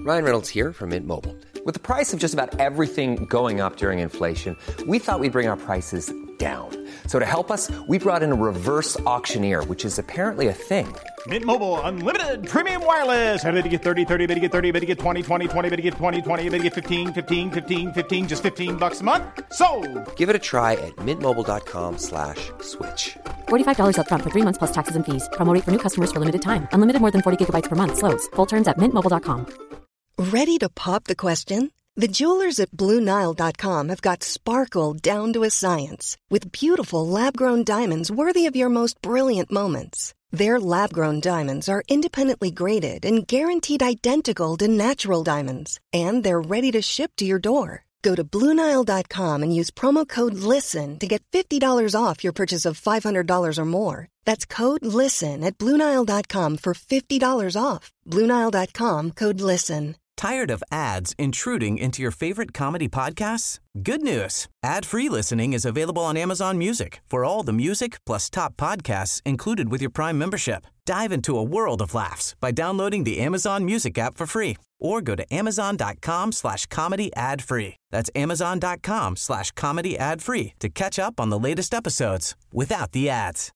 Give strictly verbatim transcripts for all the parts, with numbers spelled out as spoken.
Ryan Reynolds here from Mint Mobile. With the price of just about everything going up during inflation, we thought we'd bring our prices down. So to help us, we brought in a reverse auctioneer, which is apparently a thing. Mint Mobile Unlimited Premium Wireless. How to get thirty, thirty, how to get thirty, how to get twenty, twenty, twenty, how to get twenty, twenty, how to get fifteen, fifteen, fifteen, fifteen, just fifteen bucks a month? Sold! Give it a try at mintmobile.com slash switch. forty-five dollars up front for three months plus taxes and fees. Promo rate for new customers for limited time. Unlimited more than forty gigabytes per month. Slows full terms at mint mobile dot com. Ready to pop the question? The jewelers at Blue Nile dot com have got sparkle down to a science with beautiful lab-grown diamonds worthy of your most brilliant moments. Their lab-grown diamonds are independently graded and guaranteed identical to natural diamonds, and they're ready to ship to your door. Go to Blue Nile dot com and use promo code LISTEN to get fifty dollars off your purchase of five hundred dollars or more. That's code LISTEN at Blue Nile dot com for fifty dollars off. Blue Nile dot com, code LISTEN. Tired of ads intruding into your favorite comedy podcasts? Good news. Ad-free listening is available on Amazon Music for all the music plus top podcasts included with your Prime membership. Dive into a world of laughs by downloading the Amazon Music app for free or go to amazon.com slash comedy ad free. That's amazon.com slash comedy ad free to catch up on the latest episodes without the ads.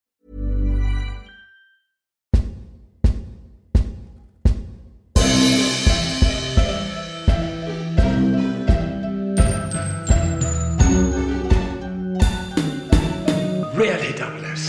Really double oh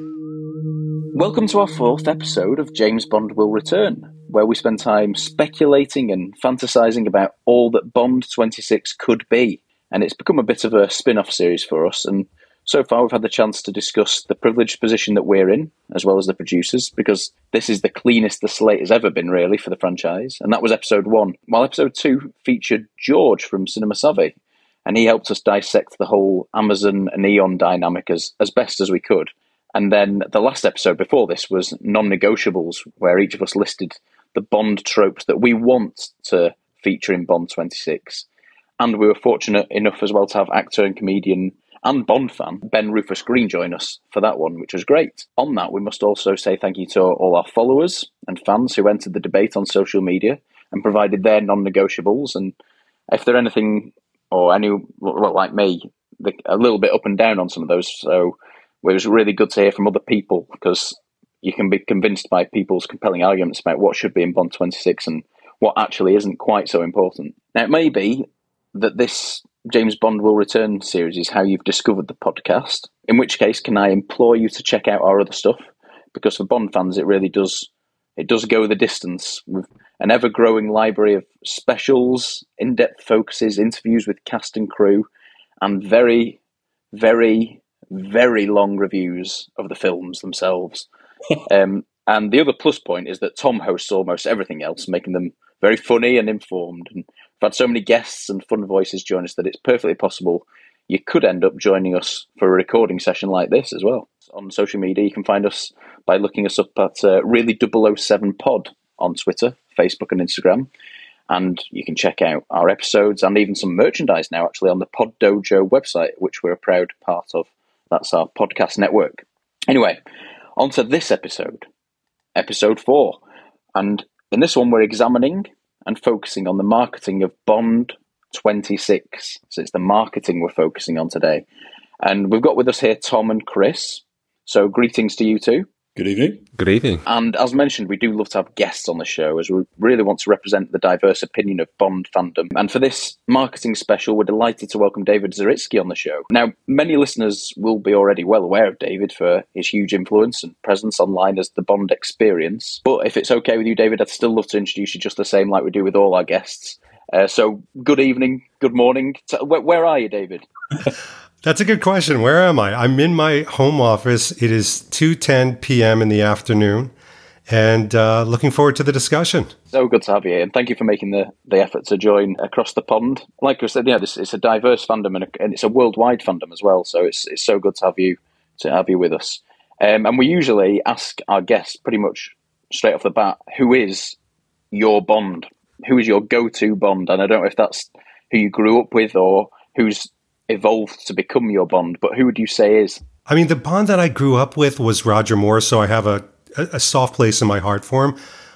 seven. Welcome to our fourth episode of James Bond Will Return, where we spend time speculating and fantasising about all that Bond twenty-six could be. And it's become a bit of a spin-off series for us, and so far we've had the chance to discuss the privileged position that we're in, as well as the producers, because this is the cleanest the slate has ever been, really, for the franchise. And that was episode one, while episode two featured George from Cinema Savvy, and he helped us dissect the whole Amazon and Eon dynamic as, as best as we could. And then the last episode before this was non-negotiables, where each of us listed the Bond tropes that we want to feature in Bond twenty-six. And we were fortunate enough as well to have actor and comedian and Bond fan Ben Rufus Green join us for that one, which was great. On that, we must also say thank you to all our followers and fans who entered the debate on social media and provided their non-negotiables. And if they're anything, or any like me, a little bit up and down on some of those. So it was really good to hear from other people, because you can be convinced by people's compelling arguments about what should be in Bond twenty-six and what actually isn't quite so important. Now, it may be that this James Bond Will Return series is how you've discovered the podcast, in which case can I implore you to check out our other stuff, because for Bond fans it really does it does go the distance, with an ever-growing library of specials, in-depth focuses, interviews with cast and crew, and very, very, very long reviews of the films themselves. um, and the other plus point is that Tom hosts almost everything else, making them very funny and informed. And we've had so many guests and fun voices join us that it's perfectly possible you could end up joining us for a recording session like this as well. On social media, you can find us by looking us up at uh, Really double oh seven Pod on Twitter, Facebook and Instagram. And you can check out our episodes and even some merchandise now, actually, on the Pod Dojo website, which we're a proud part of. That's our podcast network. Anyway, on to this episode, episode four. And in this one, we're examining and focusing on the marketing of Bond twenty-six. So it's the marketing we're focusing on today. And we've got with us here Tom and Chris. So greetings to you two. Good evening. Good evening. And as mentioned, we do love to have guests on the show, as we really want to represent the diverse opinion of Bond fandom. And for this marketing special, we're delighted to welcome David Zaritsky on the show. Now, many listeners will be already well aware of David for his huge influence and presence online as the Bond Experience. But if it's okay with you, David, I'd still love to introduce you just the same like we do with all our guests. Uh, so good evening, good morning. Where, where are you, David? That's a good question. Where am I? I'm in my home office. It is two ten p.m. in the afternoon, and uh, looking forward to the discussion. So good to have you here, and thank you for making the, the effort to join across the pond. Like I said, yeah, this it's a diverse fandom, and, a, and it's a worldwide fandom as well. So it's it's so good to have you to have you with us. Um, and we usually ask our guests pretty much straight off the bat, who is your Bond? Who is your go-to Bond? And I don't know if that's who you grew up with or who's evolved to become your Bond, but who would you say is? I mean, the Bond that I grew up with was Roger Moore, so I have a, a soft place in my heart for him.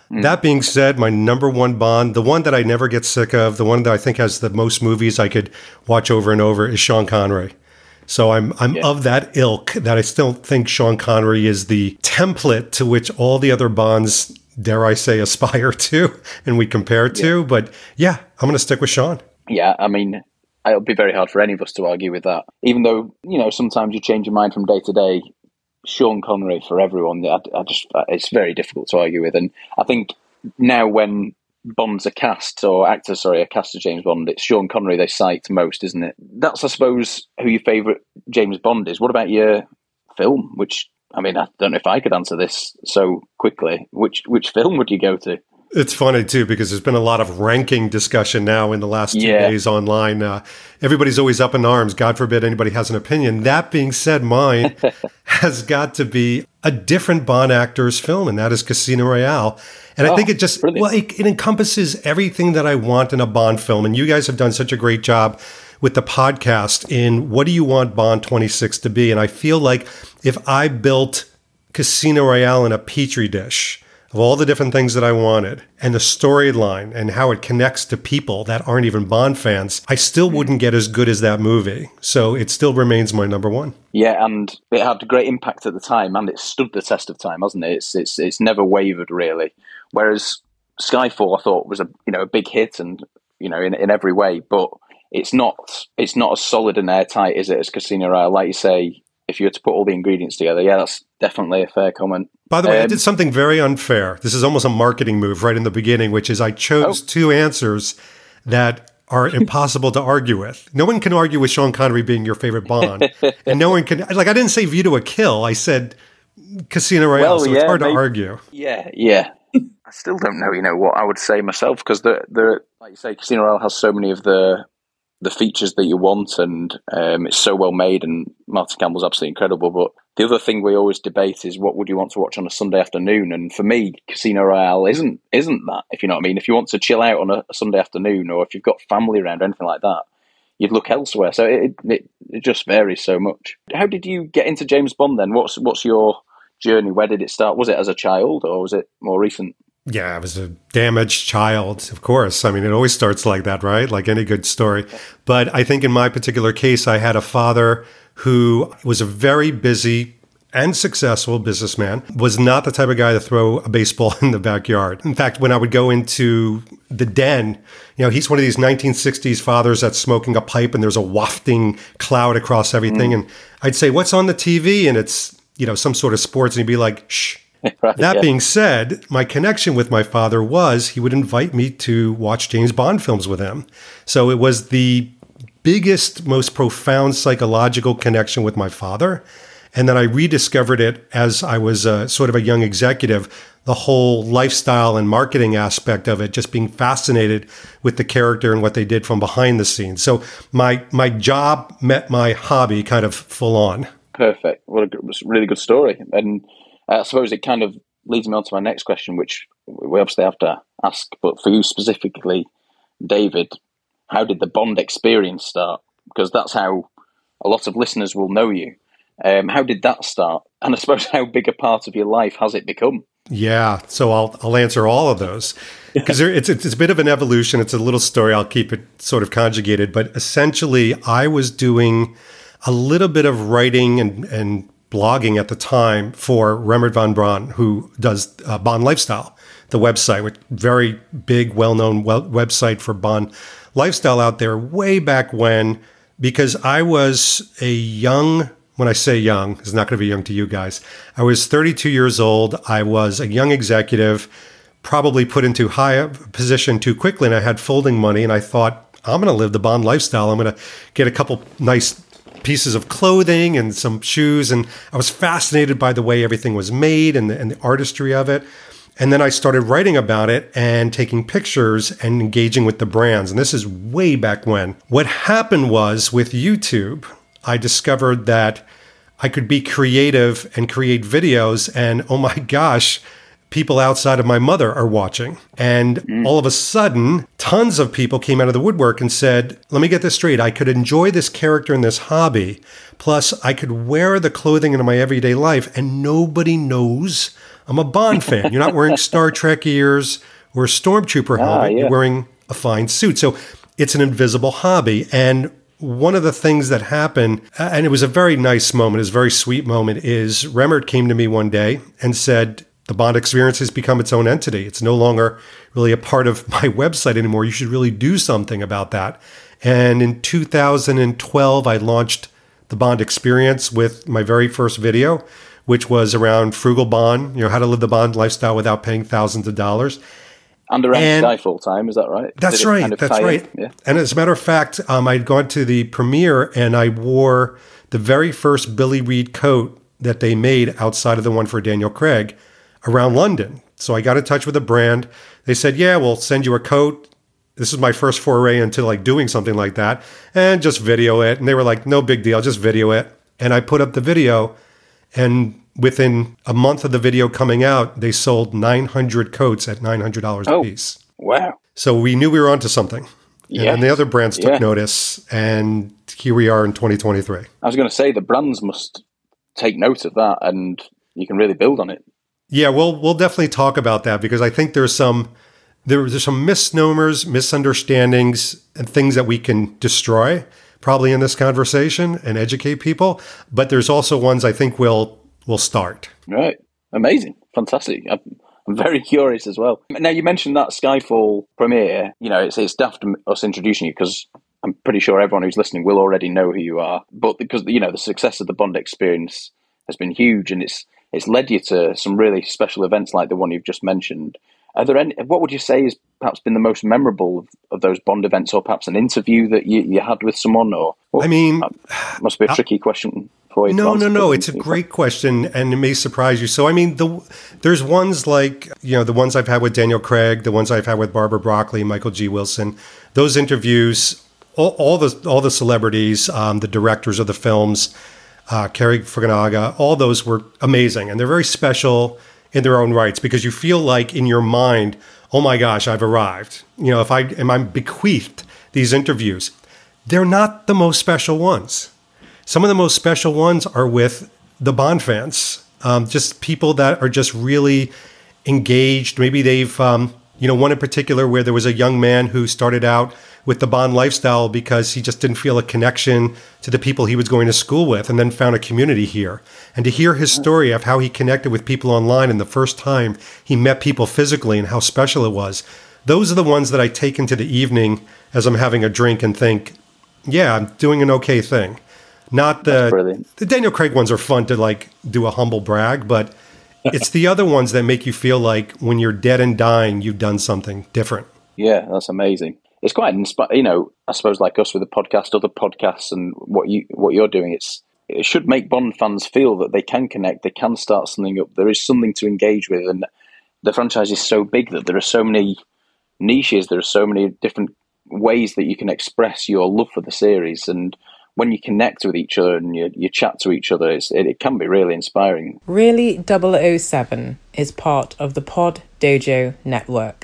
Mm. That being said, my number one Bond, the one that I never get sick of, the one that I think has the most movies I could watch over and over, is Sean Connery. So I'm I'm yeah. of that ilk that I still think Sean Connery is the template to which all the other Bonds, dare I say, aspire to and we compare to. Yeah. But yeah, I'm going to stick with Sean. Yeah, I mean, it'll be very hard for any of us to argue with that. Even though, you know, sometimes you change your mind from day to day, Sean Connery for everyone, I, I just it's very difficult to argue with. And I think now when Bonds are cast, or actors, sorry, are cast as James Bond, it's Sean Connery they cite most, isn't it? That's, I suppose, who your favourite James Bond is. What about your film? Which, I mean, I don't know if I could answer this so quickly. Which which film would you go to? It's funny, too, because there's been a lot of ranking discussion now in the last two yeah. days online. Uh, everybody's always up in arms. God forbid anybody has an opinion. That being said, mine has got to be a different Bond actor's film, and that is Casino Royale. And oh, I think it just, brilliant. well, it, it encompasses everything that I want in a Bond film. And you guys have done such a great job with the podcast in what do you want Bond twenty-six to be? And I feel like if I built Casino Royale in a petri dish of all the different things that I wanted and the storyline and how it connects to people that aren't even Bond fans, I still wouldn't get as good as that movie. So it still remains my number one. Yeah, and it had a great impact at the time, and it stood the test of time, hasn't it? It's it's it's never wavered, really. Whereas Skyfall, I thought, was a you know a big hit, and you know in in every way, but it's not it's not as solid and airtight, is it, as Casino Royale? Like you say, if you were to put all the ingredients together, yeah, that's definitely a fair comment. By the way, um, I did something very unfair. This is almost a marketing move right in the beginning, which is I chose oh. two answers that are impossible to argue with. No one can argue with Sean Connery being your favorite Bond. And no one can, like, I didn't say View to a Kill. I said Casino Royale, well, so yeah, it's hard maybe, to argue. Yeah, yeah. I still don't know, you know, what I would say myself, because the, the, like you say, Casino Royale has so many of the the features that you want, and um, it's so well made, and Martin Campbell's absolutely incredible. But the other thing we always debate is what would you want to watch on a Sunday afternoon? And for me, Casino Royale isn't isn't that, if you know what I mean. If you want to chill out on a, a Sunday afternoon, or if you've got family around or anything like that, you'd look elsewhere. So it, it it just varies so much. How did you get into James Bond then? What's what's your journey? Where did it start? Was it as a child, or was it more recent? Yeah, I was a damaged child, of course. I mean, it always starts like that, right? Like any good story. But I think in my particular case, I had a father who was a very busy and successful businessman, was not the type of guy to throw a baseball in the backyard. In fact, when I would go into the den, you know, he's one of these nineteen sixties fathers that's smoking a pipe and there's a wafting cloud across everything. Mm. And I'd say, what's on the T V? And it's, you know, some sort of sports. And he'd be like, shh. Right, that yeah. being said, my connection with my father was he would invite me to watch James Bond films with him. So it was the biggest, most profound psychological connection with my father. And then I rediscovered it as I was uh, sort of a young executive, the whole lifestyle and marketing aspect of it, just being fascinated with the character and what they did from behind the scenes. So my my job met my hobby kind of full on. Perfect. What a good, really good story. And I suppose it kind of leads me on to my next question, which we obviously have to ask. But for you specifically, David, how did the Bond experience start? Because that's how a lot of listeners will know you. Um, how did that start? And I suppose how big a part of your life has it become? Yeah, so I'll I'll answer all of those because it's, it's it's a bit of an evolution. It's a little story. I'll keep it sort of conjugated, but essentially, I was doing a little bit of writing and and blogging at the time for Rembert van Braun, who does uh, Bond Lifestyle, the website, which very big, well-known well- website for Bond Lifestyle out there way back when, because I was a young, when I say young, it's not going to be young to you guys, I was thirty-two years old. I was a young executive, probably put into high position too quickly, and I had folding money, and I thought, I'm going to live the Bond lifestyle. I'm going to get a couple nice pieces of clothing and some shoes. And I was fascinated by the way everything was made and the, and the artistry of it. And then I started writing about it and taking pictures and engaging with the brands. And this is way back when. What happened was with YouTube, I discovered that I could be creative and create videos. And oh my gosh, people outside of my mother are watching. And mm. all of a sudden, tons of people came out of the woodwork and said, let me get this straight. I could enjoy this character and this hobby. Plus, I could wear the clothing in my everyday life and nobody knows I'm a Bond fan. You're not wearing Star Trek ears or a Stormtrooper helmet. Ah, yeah. You're wearing a fine suit. So it's an invisible hobby. And one of the things that happened, and it was a very nice moment, it was a very sweet moment, is Remmert came to me one day and said, the Bond experience has become its own entity. It's no longer really a part of my website anymore. You should really do something about that. And in two thousand twelve, I launched the Bond experience with my very first video, which was around frugal Bond, you know, how to live the Bond lifestyle without paying thousands of dollars. And around and Skyfall time, is that right? That's right. Kind of that's right. Yeah. And as a matter of fact, um, I'd gone to the premiere and I wore the very first Billy Reed coat that they made outside of the one for Daniel Craig around London. So I got in touch with the brand. They said, yeah, we'll send you a coat. This is my first foray into like doing something like that and just video it. And they were like, no big deal, just video it. And I put up the video, and within a month of the video coming out, they sold nine hundred coats at nine hundred dollars oh, a piece. Wow. So we knew we were onto something. Yeah. And the other brands took yeah. notice, and here we are in twenty twenty-three. I was going to say the brands must take note of that, and you can really build on it. Yeah, we'll we'll definitely talk about that, because I think there's some there's some misnomers, misunderstandings, and things that we can destroy probably in this conversation and educate people. But there's also ones I think will will start. Right, amazing, fantastic. I'm, I'm very curious as well. Now you mentioned that Skyfall premiere. You know, it's it's daft us introducing you because I'm pretty sure everyone who's listening will already know who you are. But because you know the success of the Bond experience has been huge, and it's it's led you to some really special events like the one you've just mentioned. Are there any, what would you say has perhaps been the most memorable of, of those Bond events, or perhaps an interview that you, you had with someone? Or well, I mean, must be a tricky question for you. No, to no, no. It's a people. great question, and it may surprise you. So, I mean, the there's ones like, you know, the ones I've had with Daniel Craig, the ones I've had with Barbara Broccoli, Michael G. Wilson. Those interviews, all, all the all the celebrities, um, the directors of the films, uh, Cary Fukunaga, all those were amazing, and they're very special in their own rights, because you feel like in your mind, oh my gosh, I've arrived. You know, if I am I bequeathed these interviews, they're not the most special ones. Some of the most special ones are with the Bond fans, um, just people that are just really engaged. Maybe they've, um, you know, one in particular where there was a young man who started out with the Bond lifestyle because he just didn't feel a connection to the people he was going to school with, and then found a community here. And to hear his story of how he connected with people online and the first time he met people physically and how special it was, those are the ones that I take into the evening as I'm having a drink and think, yeah, I'm doing an okay thing. Not the, the Daniel Craig ones are fun to like do a humble brag, but it's the other ones that make you feel like when you're dead and dying, you've done something different. Yeah, that's amazing. It's quite inspiring, you know, I suppose like us with the podcast, other podcasts and what, you, what you're doing, it's it should make Bond fans feel that they can connect, they can start something up, there is something to engage with, and the franchise is so big that there are so many niches, there are so many different ways that you can express your love for the series, and when you connect with each other and you, you chat to each other, it's, it, it can be really inspiring. Really double oh seven is part of the Pod Dojo network.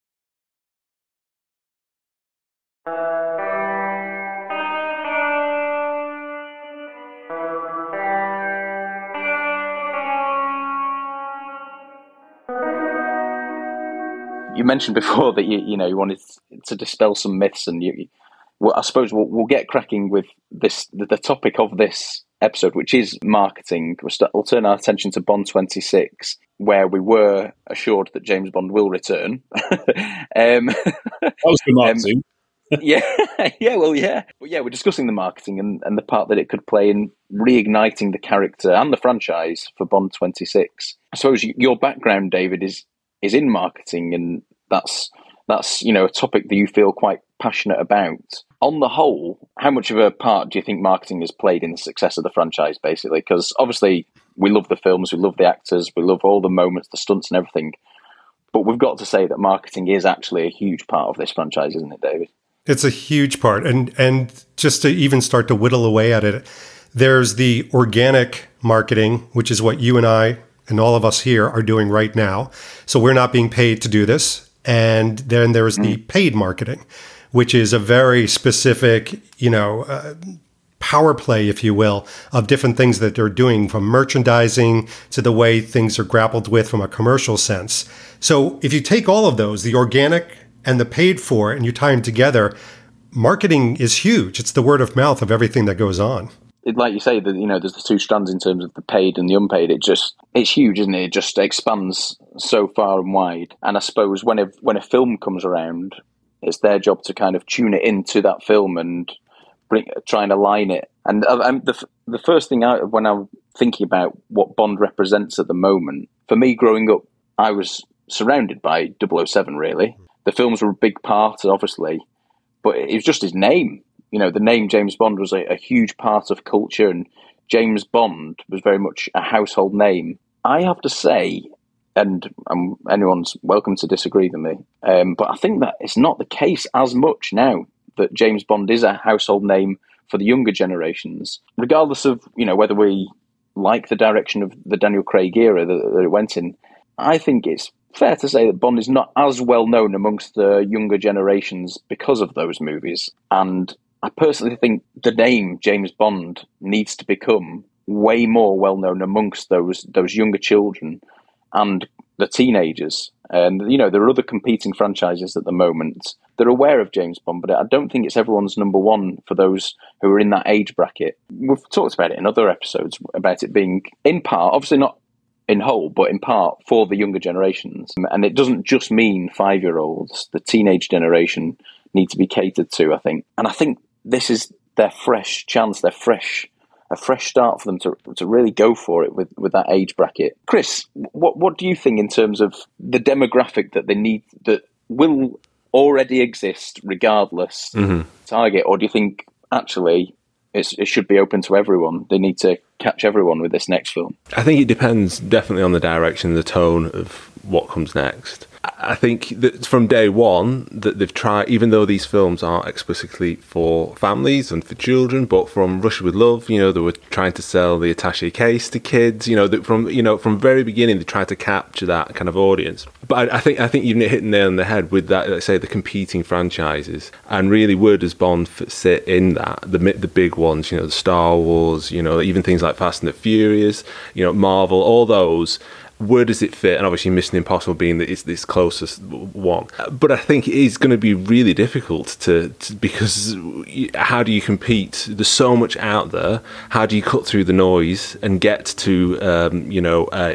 You mentioned before that you you know you wanted to dispel some myths, and you, well, I suppose we'll we'll get cracking with this the, the topic of this episode, which is marketing. We'll, start, we'll turn our attention to Bond twenty-six, where we were assured that James Bond will return. um, that was the marketing. um, yeah, yeah, well, yeah, but yeah, we're discussing the marketing and, and the part that it could play in reigniting the character and the franchise for Bond twenty-six. I suppose your background, David, is. is in marketing, and that's that's you know a topic that you feel quite passionate about. On the whole, how much of a part do you think marketing has played in the success of the franchise, basically? Because obviously we love the films, we love the actors, we love all the moments, the stunts and everything, but we've got to say that marketing is actually a huge part of this franchise, isn't it, David? It's a huge part, and and just to even start to whittle away at it, there's the organic marketing, which is what you and I and all of us here are doing right now. So we're not being paid to do this. And then there's mm. the paid marketing, which is a very specific, you know, uh, power play, if you will, of different things that they're doing, from merchandising to the way things are grappled with from a commercial sense. So if you take all of those, the organic and the paid for, and you tie them together, marketing is huge. It's the word of mouth of everything that goes on. It, like you say, that you know, there's the two strands in terms of the paid and the unpaid. It just, it's huge, isn't it? It just expands so far and wide. And I suppose when a, when a film comes around, it's their job to kind of tune it into that film and bring, try and align it. And I, I'm, the the first thing I, when I'm thinking about what Bond represents at the moment, for me growing up, I was surrounded by double oh seven, really. The films were a big part, obviously, but it was just his name. You know, the name James Bond was a, a huge part of culture, and James Bond was very much a household name. I have to say, and um, anyone's welcome to disagree with me, um, but I think that it's not the case as much now that James Bond is a household name for the younger generations, regardless of, you know, whether we like the direction of the Daniel Craig era that, that it went in. I think it's fair to say that Bond is not as well known amongst the younger generations because of those movies. And I personally think the name James Bond needs to become way more well known amongst those those younger children and the teenagers. And, you know, there are other competing franchises at the moment. They're aware of James Bond, but I don't think it's everyone's number one for those who are in that age bracket. We've talked about it in other episodes, about it being, in part, obviously not in whole, but in part for the younger generations. And it doesn't just mean five-year-olds. The teenage generation need to be catered to, I think. And I think this is their fresh chance, their fresh a fresh start for them to to really go for it with, with that age bracket. Chris, what what do you think in terms of the demographic that they need, that will already exist regardless, mm-hmm. target, or do you think actually it's, it should be open to everyone? They need to catch everyone with this next film. I think it depends definitely on the direction, the tone of what comes next. I think that from day one that they've tried, even though these films aren't explicitly for families and for children, but from Russia with Love, you know, they were trying to sell the attaché case to kids, you know, that from, you know, from very beginning, they tried to capture that kind of audience. But I, I think, I think you've hit the nail on the head with that, let's say, the competing franchises, and really where does Bond sit in that? The, the big ones, you know, the Star Wars, you know, even things like Fast and the Furious, you know, Marvel, all those. Where does it fit? And obviously Mission Impossible being that it's this closest one. But I think it is going to be really difficult to, to, because how do you compete? There's so much out there. How do you cut through the noise and get to, um, you know, a,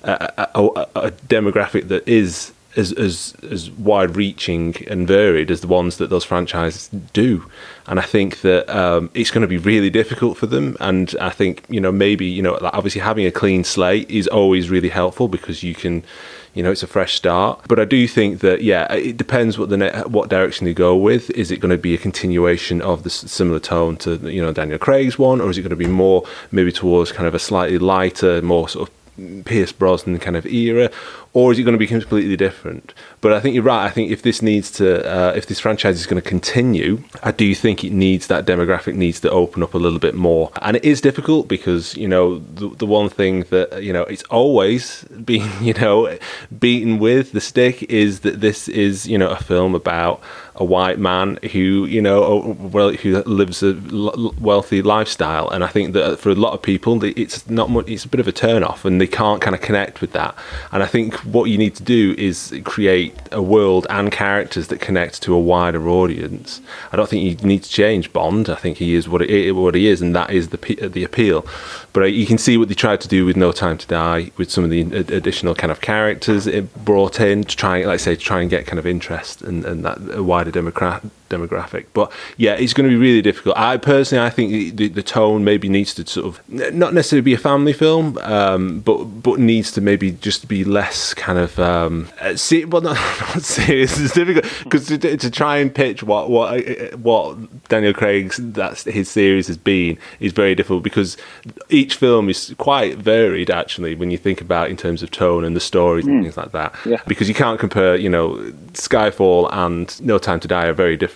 a, a, a demographic that is as, as, as wide-reaching and varied as the ones that those franchises do? And I think that um, it's going to be really difficult for them. And I think, you know, maybe, you know, obviously having a clean slate is always really helpful because you can, you know, it's a fresh start. But I do think that, yeah, it depends what the ne- what direction they go with. Is it going to be a continuation of the similar tone to, you know, Daniel Craig's one? Or is it going to be more maybe towards kind of a slightly lighter, more sort of Pierce Brosnan kind of era, or is it going to be completely different? But I think you're right. I think if this needs to, uh, if this franchise is going to continue, I do think it needs, that demographic needs to open up a little bit more. And it is difficult because, you know, the, the one thing that, you know, it's always been, you know, beaten with the stick is that this is, you know, a film about a white man who, you know, well, who lives a wealthy lifestyle. And I think that for a lot of people, it's not much, it's a bit of a turn off and they can't kind of connect with that. And I think what you need to do is create a world and characters that connect to a wider audience. I don't think you need to change Bond. I think he is what it, what he is, and that is the the appeal. But you can see what they tried to do with No Time to Die, with some of the additional kind of characters it brought in to try, like I say, to try and get kind of interest and, and that wider democrat demographic. But yeah, it's going to be really difficult. I personally, I think the, the tone maybe needs to sort of not necessarily be a family film, um, but but needs to maybe just be less kind of um, see. Well, not, not serious. It's difficult because to, to try and pitch what what what Daniel Craig's that's his series has been is very difficult because each film is quite varied actually when you think about it in terms of tone and the stories mm. and things like that. Yeah. Because you can't compare, you know, Skyfall and No Time to Die are very different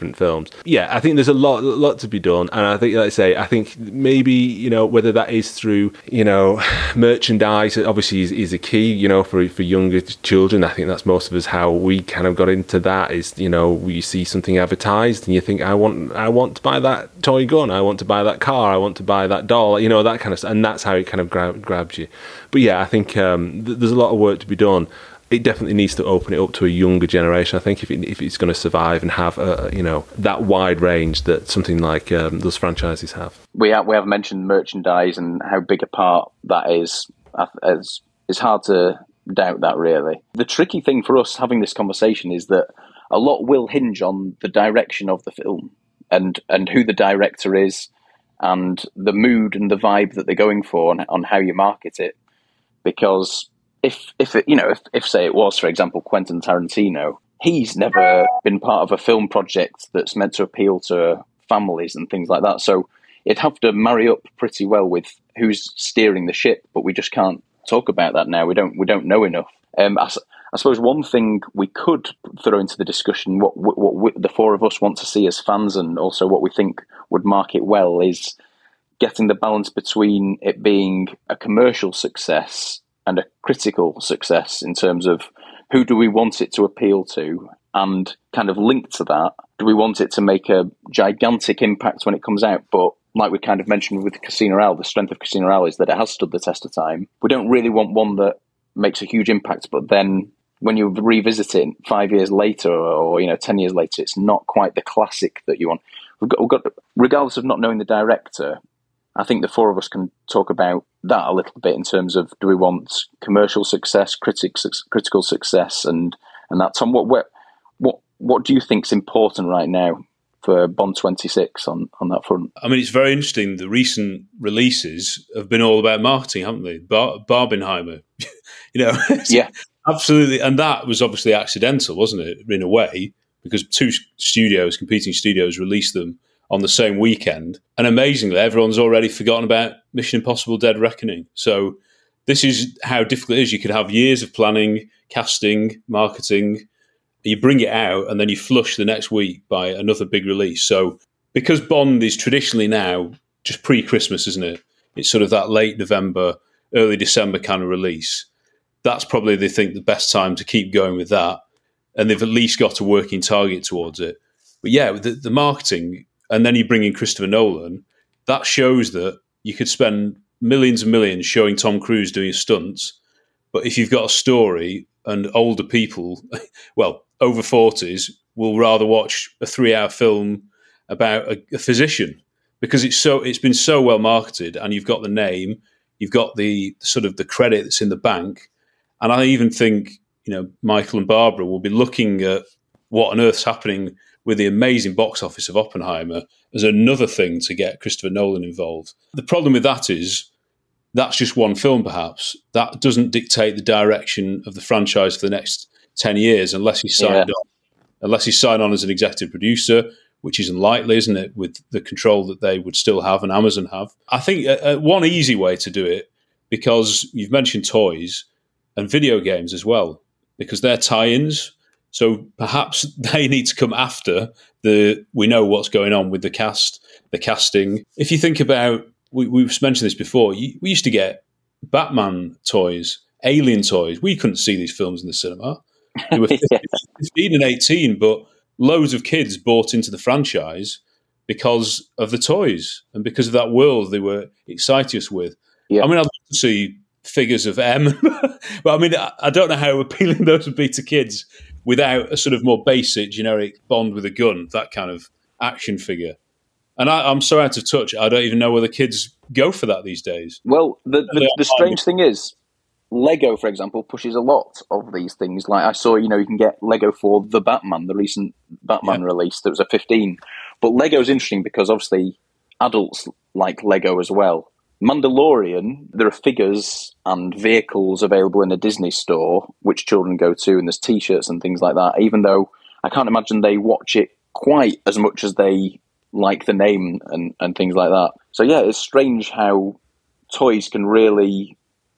different films. Yeah, I think there's a lot, lot to be done, and I think, like I say, I think maybe, you know, whether that is through, you know, merchandise, obviously is, is a key, you know, for for younger children. I think that's most of us how we kind of got into that. Is, you know, you see something advertised and you think, I want, I want to buy that toy gun, I want to buy that car, I want to buy that doll, you know, that kind of stuff, and that's how it kind of grab, grabs you. But yeah, I think um, th- there's a lot of work to be done. It definitely needs to open it up to a younger generation. I think if it, if it's going to survive and have a, you know, that wide range that something like um, those franchises have. We have we have mentioned merchandise and how big a part that is. It's, it's hard to doubt that, really. The tricky thing for us having this conversation is that a lot will hinge on the direction of the film and and who the director is and the mood and the vibe that they're going for on, on how you market it. Because If, if it, you know, if, if, say, it was, for example, Quentin Tarantino, he's never been part of a film project that's meant to appeal to families and things like that. So it'd have to marry up pretty well with who's steering the ship, but we just can't talk about that now. We don't we don't know enough. Um, I, I suppose one thing we could throw into the discussion, what, what, what the four of us want to see as fans and also what we think would market well, is getting the balance between it being a commercial success and a critical success in terms of who do we want it to appeal to, and kind of linked to that, do we want it to make a gigantic impact when it comes out? But like we kind of mentioned with Casino Royale, the strength of Casino Royale is that it has stood the test of time. We don't really want one that makes a huge impact, but then when you revisit it five years later or, you know, ten years later, it's not quite the classic that you want. We've got, we've got regardless of not knowing the director, I think the four of us can talk about that a little bit in terms of, do we want commercial success, critics, critical success, and and that. Tom, what what what what do you think's important right now for Bond twenty-six on, on that front? I mean, it's very interesting. The recent releases have been all about marketing, haven't they? Bar- Barbenheimer, you know, yeah, absolutely. And that was obviously accidental, wasn't it? In a way, because two studios, competing studios, released them on the same weekend. And amazingly, everyone's already forgotten about Mission Impossible Dead Reckoning. So this is how difficult it is. You could have years of planning, casting, marketing. You bring it out and then you flush the next week by another big release. So because Bond is traditionally now just pre-Christmas, isn't it? It's sort of that late November, early December kind of release. That's probably, they think, the best time to keep going with that. And they've at least got a working target towards it. But yeah, the, the marketing... And then you bring in Christopher Nolan, that shows that you could spend millions and millions showing Tom Cruise doing stunts. But if you've got a story and older people, well, over forties, will rather watch a three-hour film about a, a physician because it's so it's been so well marketed, and you've got the name, you've got the sort of the credit that's in the bank. And I even think, you know, Michael and Barbara will be looking at what on earth's happening with the amazing box office of Oppenheimer as another thing to get Christopher Nolan involved. The problem with that is that's just one film, perhaps. That doesn't dictate the direction of the franchise for the next ten years unless he's signed yeah. on. Unless he's signed on as an executive producer, which is unlikely, isn't it, with the control that they would still have and Amazon have. I think uh, one easy way to do it, because you've mentioned toys and video games as well, because they're tie-ins. So perhaps they need to come after the. We know what's going on with the cast, the casting. If you think about, we, we've mentioned this before, we used to get Batman toys, Alien toys. We couldn't see these films in the cinema. They were fifteen, yeah. fifteen and eighteen, but loads of kids bought into the franchise because of the toys and because of that world they were exciting us with. Yeah. I mean, I'd love to see figures of M, but I mean, I don't know how appealing those would be to kids without a sort of more basic, generic Bond with a gun, that kind of action figure. And I, I'm so out of touch, I don't even know whether kids go for that these days. Well, the, the, the strange thing is, Lego, for example, pushes a lot of these things. Like I saw, you know, you can get Lego for the Batman, the recent Batman yeah. release. That was a fifteen. But Lego's interesting because obviously adults like Lego as well. Mandalorian, there are figures and vehicles available in a Disney store, which children go to, and there's T-shirts and things like that, even though I can't imagine they watch it quite as much as they like the name and, and things like that. So yeah, it's strange how toys can really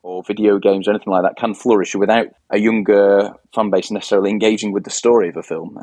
or video games or anything like that can flourish without a younger fan base necessarily engaging with the story of a film,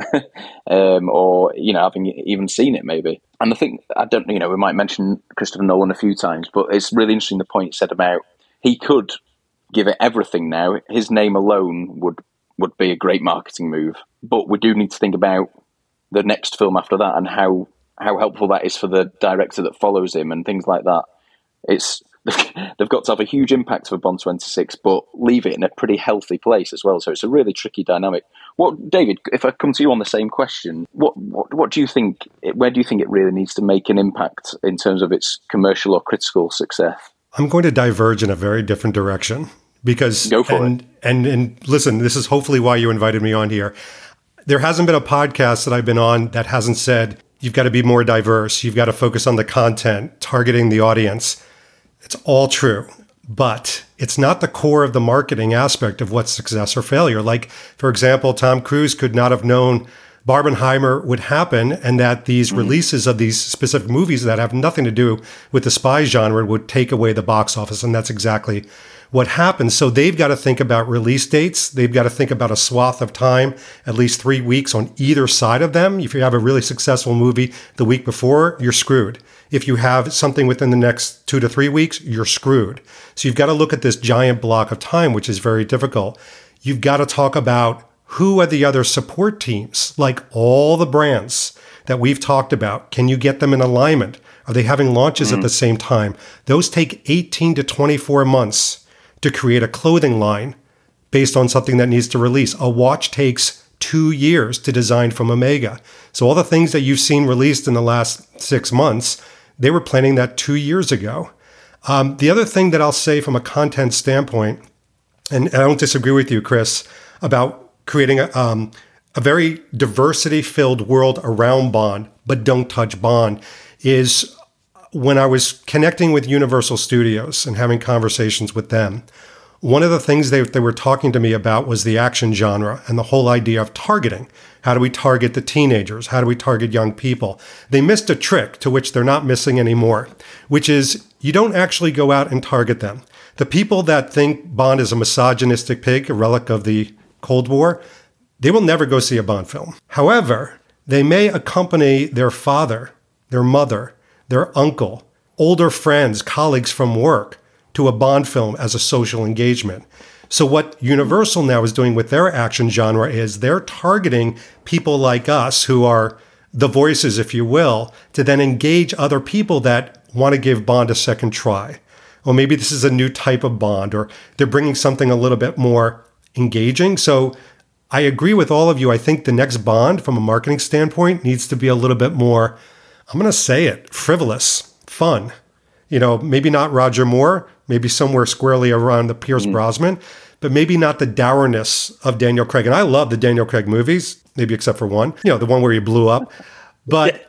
um, or, you know, having even seen it maybe. And I think, I don't, you know, we might mention Christopher Nolan a few times, but it's really interesting the point you said about he could give it everything now. His name alone would, would be a great marketing move. But we do need to think about the next film after that and how, how helpful that is for the director that follows him and things like that. It's they've got to have a huge impact for Bond twenty-six, but leave it in a pretty healthy place as well. So it's a really tricky dynamic. What, David, if I come to you on the same question, what, what what do you think, where do you think it really needs to make an impact in terms of its commercial or critical success? I'm going to diverge in a very different direction because, Go for and, it. and, and listen, this is hopefully why you invited me on here. There hasn't been a podcast that I've been on that hasn't said, you've got to be more diverse. You've got to focus on the content, targeting the audience. It's all true, but it's not the core of the marketing aspect of what's success or failure. Like, for example, Tom Cruise could not have known Barbenheimer would happen and that these mm-hmm. releases of these specific movies that have nothing to do with the spy genre would take away the box office. And that's exactly what happens. So they've got to think about release dates. They've got to think about a swath of time, at least three weeks on either side of them. If you have a really successful movie the week before, you're screwed. If you have something within the next two to three weeks, you're screwed. So you've got to look at this giant block of time, which is very difficult. You've got to talk about who are the other support teams, like all the brands that we've talked about. Can you get them in alignment? Are they having launches mm-hmm. at the same time? Those take eighteen to twenty-four months to create a clothing line based on something that needs to release. A watch takes two years to design from Omega. So all the things that you've seen released in the last six months, they were planning that two years ago. Um, the other thing that I'll say from a content standpoint, and I don't disagree with you, Chris, about creating a, um, a very diversity-filled world around Bond, but don't touch Bond, is when I was connecting with Universal Studios and having conversations with them, one of the things they, they were talking to me about was the action genre and the whole idea of targeting. How do we target the teenagers? How do we target young people? They missed a trick to which they're not missing anymore, which is you don't actually go out and target them. The people that think Bond is a misogynistic pig, a relic of the Cold War, they will never go see a Bond film. However, they may accompany their father, their mother, their uncle, older friends, colleagues from work to a Bond film as a social engagement. So what Universal now is doing with their action genre is they're targeting people like us who are the voices, if you will, to then engage other people that want to give Bond a second try. Or maybe this is a new type of Bond, or they're bringing something a little bit more engaging. So I agree with all of you. I think the next Bond, from a marketing standpoint, needs to be a little bit more, I'm going to say it, frivolous, fun. You know, maybe not Roger Moore, maybe somewhere squarely around the Pierce mm. Brosnan, but maybe not the dourness of Daniel Craig. And I love the Daniel Craig movies, maybe except for one, you know, the one where he blew up. But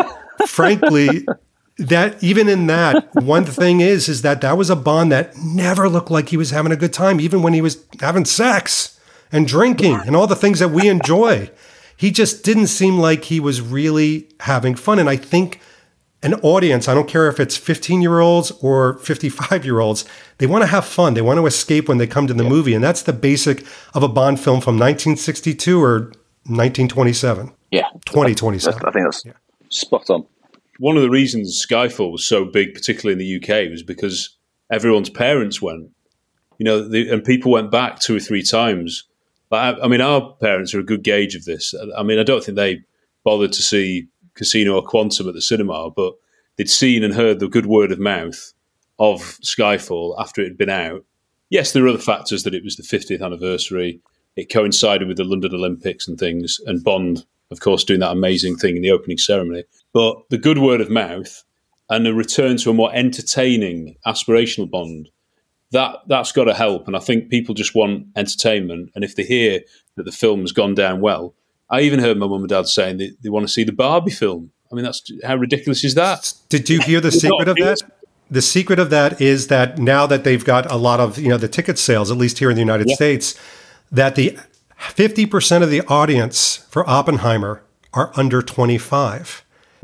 frankly, that even in that, one thing is, is that that was a Bond that never looked like he was having a good time, even when he was having sex and drinking and all the things that we enjoy. He just didn't seem like he was really having fun. And I think an audience, I don't care if it's fifteen-year-olds or fifty-five-year-olds, they want to have fun. They want to escape when they come to the yeah. movie. And that's the basic of a Bond film from nineteen sixty-two or nineteen twenty-seven. Yeah. twenty twenty-seven. I think that's yeah. spot on. One of the reasons Skyfall was so big, particularly in the U K, was because everyone's parents went. You know, the, and people went back two or three times. But I, I mean, our parents are a good gauge of this. I mean, I don't think they bothered to see Casino or Quantum at the cinema, but they'd seen and heard the good word of mouth of Skyfall after it had been out. Yes, there are other factors, that it was the fiftieth anniversary. It coincided with the London Olympics and things, and Bond, of course, doing that amazing thing in the opening ceremony. But the good word of mouth and a return to a more entertaining, aspirational Bond, that, that's got to help. And I think people just want entertainment. And if they hear that the film has gone down well, I even heard my mum and dad saying they, they want to see the Barbie film. I mean, that's how ridiculous is that? Did you hear the secret of that? The secret of that is that now that they've got a lot of, you know, the ticket sales, at least here in the United yeah. States, that the fifty percent of the audience for Oppenheimer are under twenty-five.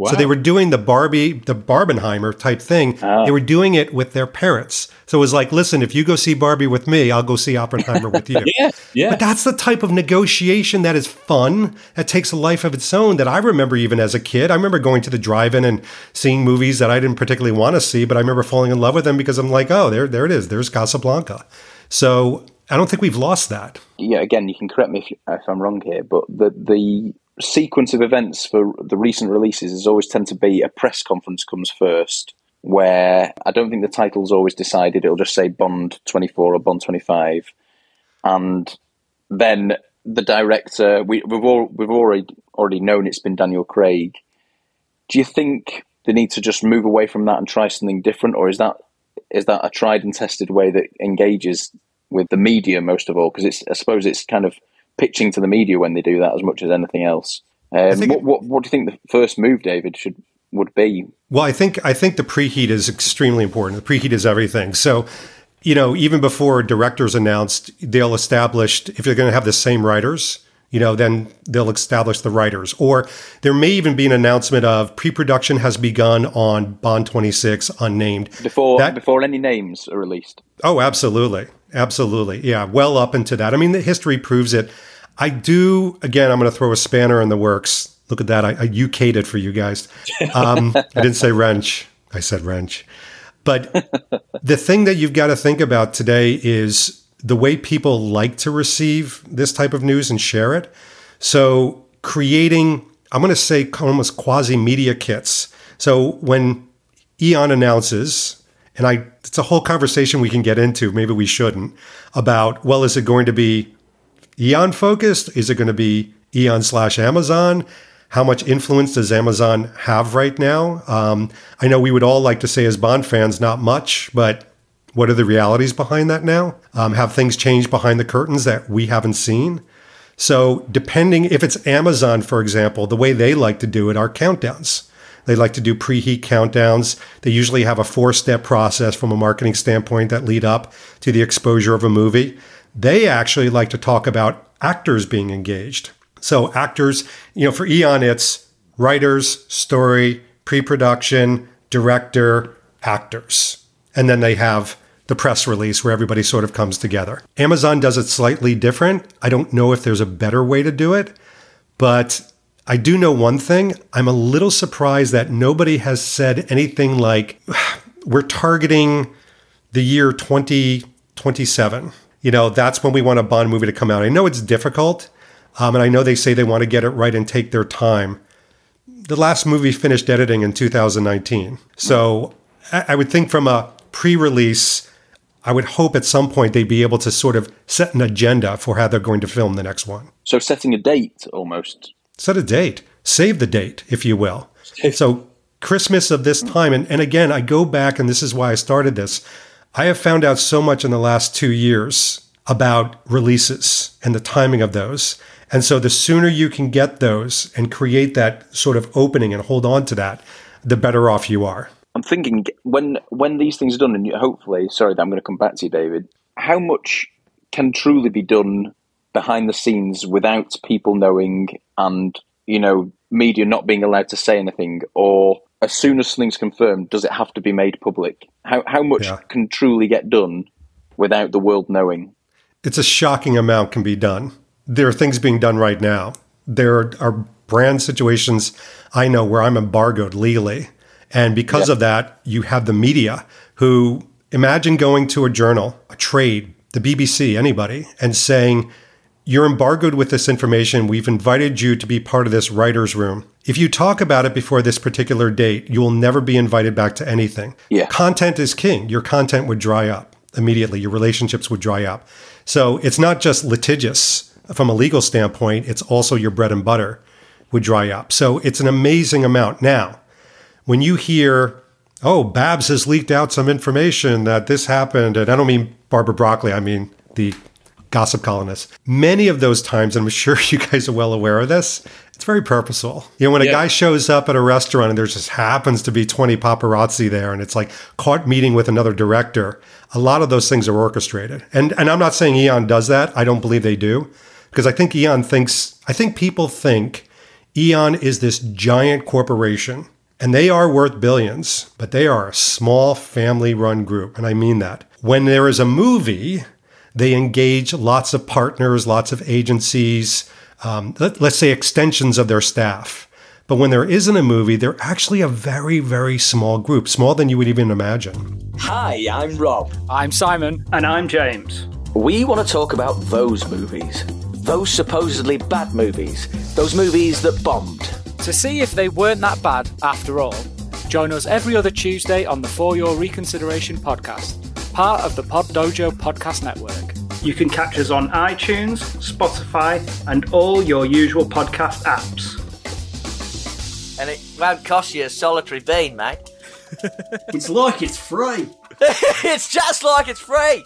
Wow. So they were doing the Barbie, the Barbenheimer type thing. Oh. They were doing it with their parents. So it was like, listen, if you go see Barbie with me, I'll go see Oppenheimer with you. Yeah, yeah. But that's the type of negotiation that is fun, that takes a life of its own, that I remember even as a kid. I remember going to the drive-in and seeing movies that I didn't particularly want to see, but I remember falling in love with them because I'm like, oh, there, there it is. There's Casablanca. So I don't think we've lost that. Yeah, again, you can correct me if, if I'm wrong here, but the the sequence of events for the recent releases has always tend to be a press conference comes first, where I don't think the title's always decided. It'll just say Bond twenty-four or Bond twenty-five, and then the director. We, we've all we've already already known it's been Daniel Craig. Do you think they need to just move away from that and try something different, or is that is that a tried and tested way that engages with the media most of all? Because it's I suppose it's kind of pitching to the media when they do that as much as anything else. Um, what, it, what what do you think the first move, David, should would be? Well, I think I think the preheat is extremely important. The preheat is everything. So, you know, even before directors announced, they'll establish if they're going to have the same writers, you know, then they'll establish the writers. Or there may even be an announcement of pre-production has begun on Bond twenty-six, unnamed. Before that, before any names are released. Oh, absolutely. Absolutely. Yeah. Well up into that. I mean, the history proves it. I do, again, I'm going to throw a spanner in the works. Look at that. I, I U K'd it for you guys. Um, I didn't say wrench. I said wrench. But the thing that you've got to think about today is the way people like to receive this type of news and share it. So creating, I'm going to say almost quasi-media kits. So when Eon announces, and I, it's a whole conversation we can get into, maybe we shouldn't, about, well, is it going to be Eon focused? Is it going to be Eon slash Amazon? How much influence does Amazon have right now? Um, I know we would all like to say as Bond fans, not much, but what are the realities behind that now? Um, have things changed behind the curtains that we haven't seen? So depending, if it's Amazon, for example, the way they like to do it are countdowns. They like to do preheat countdowns. They usually have a four-step process from a marketing standpoint that lead up to the exposure of a movie. They actually like to talk about actors being engaged. So actors, you know, for Eon, it's writers, story, pre-production, director, actors. And then they have the press release where everybody sort of comes together. Amazon does it slightly different. I don't know if there's a better way to do it, but I do know one thing. I'm a little surprised that nobody has said anything like, we're targeting the year twenty twenty-seven. You know, that's when we want a Bond movie to come out. I know it's difficult, um, and I know they say they want to get it right and take their time. The last movie finished editing in two thousand nineteen. So I, I would think from a pre-release, I would hope at some point they'd be able to sort of set an agenda for how they're going to film the next one. So setting a date almost. Set a date. Save the date, if you will. So Christmas of this time, and, and again, I go back, and this is why I started this. I have found out so much in the last two years about releases and the timing of those. And so the sooner you can get those and create that sort of opening and hold on to that, the better off you are. I'm thinking when when these things are done, and you, hopefully, sorry that I'm going to come back to you, David, how much can truly be done behind the scenes without people knowing and, you know, media not being allowed to say anything? Or as soon as something's confirmed, does it have to be made public? How how much yeah. can truly get done without the world knowing? It's a shocking amount can be done. There are things being done right now. There are brand situations I know where I'm embargoed legally. And because yeah. of that, you have the media who, imagine going to a journal, a trade, the B B C, anybody, and saying, you're embargoed with this information. We've invited you to be part of this writer's room. If you talk about it before this particular date, you will never be invited back to anything. Yeah. Content is king. Your content would dry up immediately. Your relationships would dry up. So it's not just litigious from a legal standpoint. It's also your bread and butter would dry up. So it's an amazing amount. Now, when you hear, oh, Babs has leaked out some information that this happened, and I don't mean Barbara Broccoli, I mean the gossip columnist. Many of those times, and I'm sure you guys are well aware of this, it's very purposeful. You know, when a yeah. guy shows up at a restaurant and there just happens to be twenty paparazzi there, and it's like caught meeting with another director, a lot of those things are orchestrated. And and I'm not saying Eon does that. I don't believe they do. Because I think Eon thinks, I think people think Eon is this giant corporation, and they are worth billions, but they are a small family-run group, and I mean that. When there is a movie, they engage lots of partners, lots of agencies, um, let, let's say extensions of their staff. But when there isn't a movie, they're actually a very, very small group, smaller than you would even imagine. Hi, I'm Rob. I'm Simon. And I'm James. We want to talk about those movies. Those supposedly bad movies. Those movies that bombed. To see if they weren't that bad after all, join us every other Tuesday on the For Your Reconsideration podcast, part of the Pod Dojo podcast network. You can catch us on iTunes, Spotify, and all your usual podcast apps. And it won't cost you a solitary bean, mate. It's like it's free. It's just like it's free.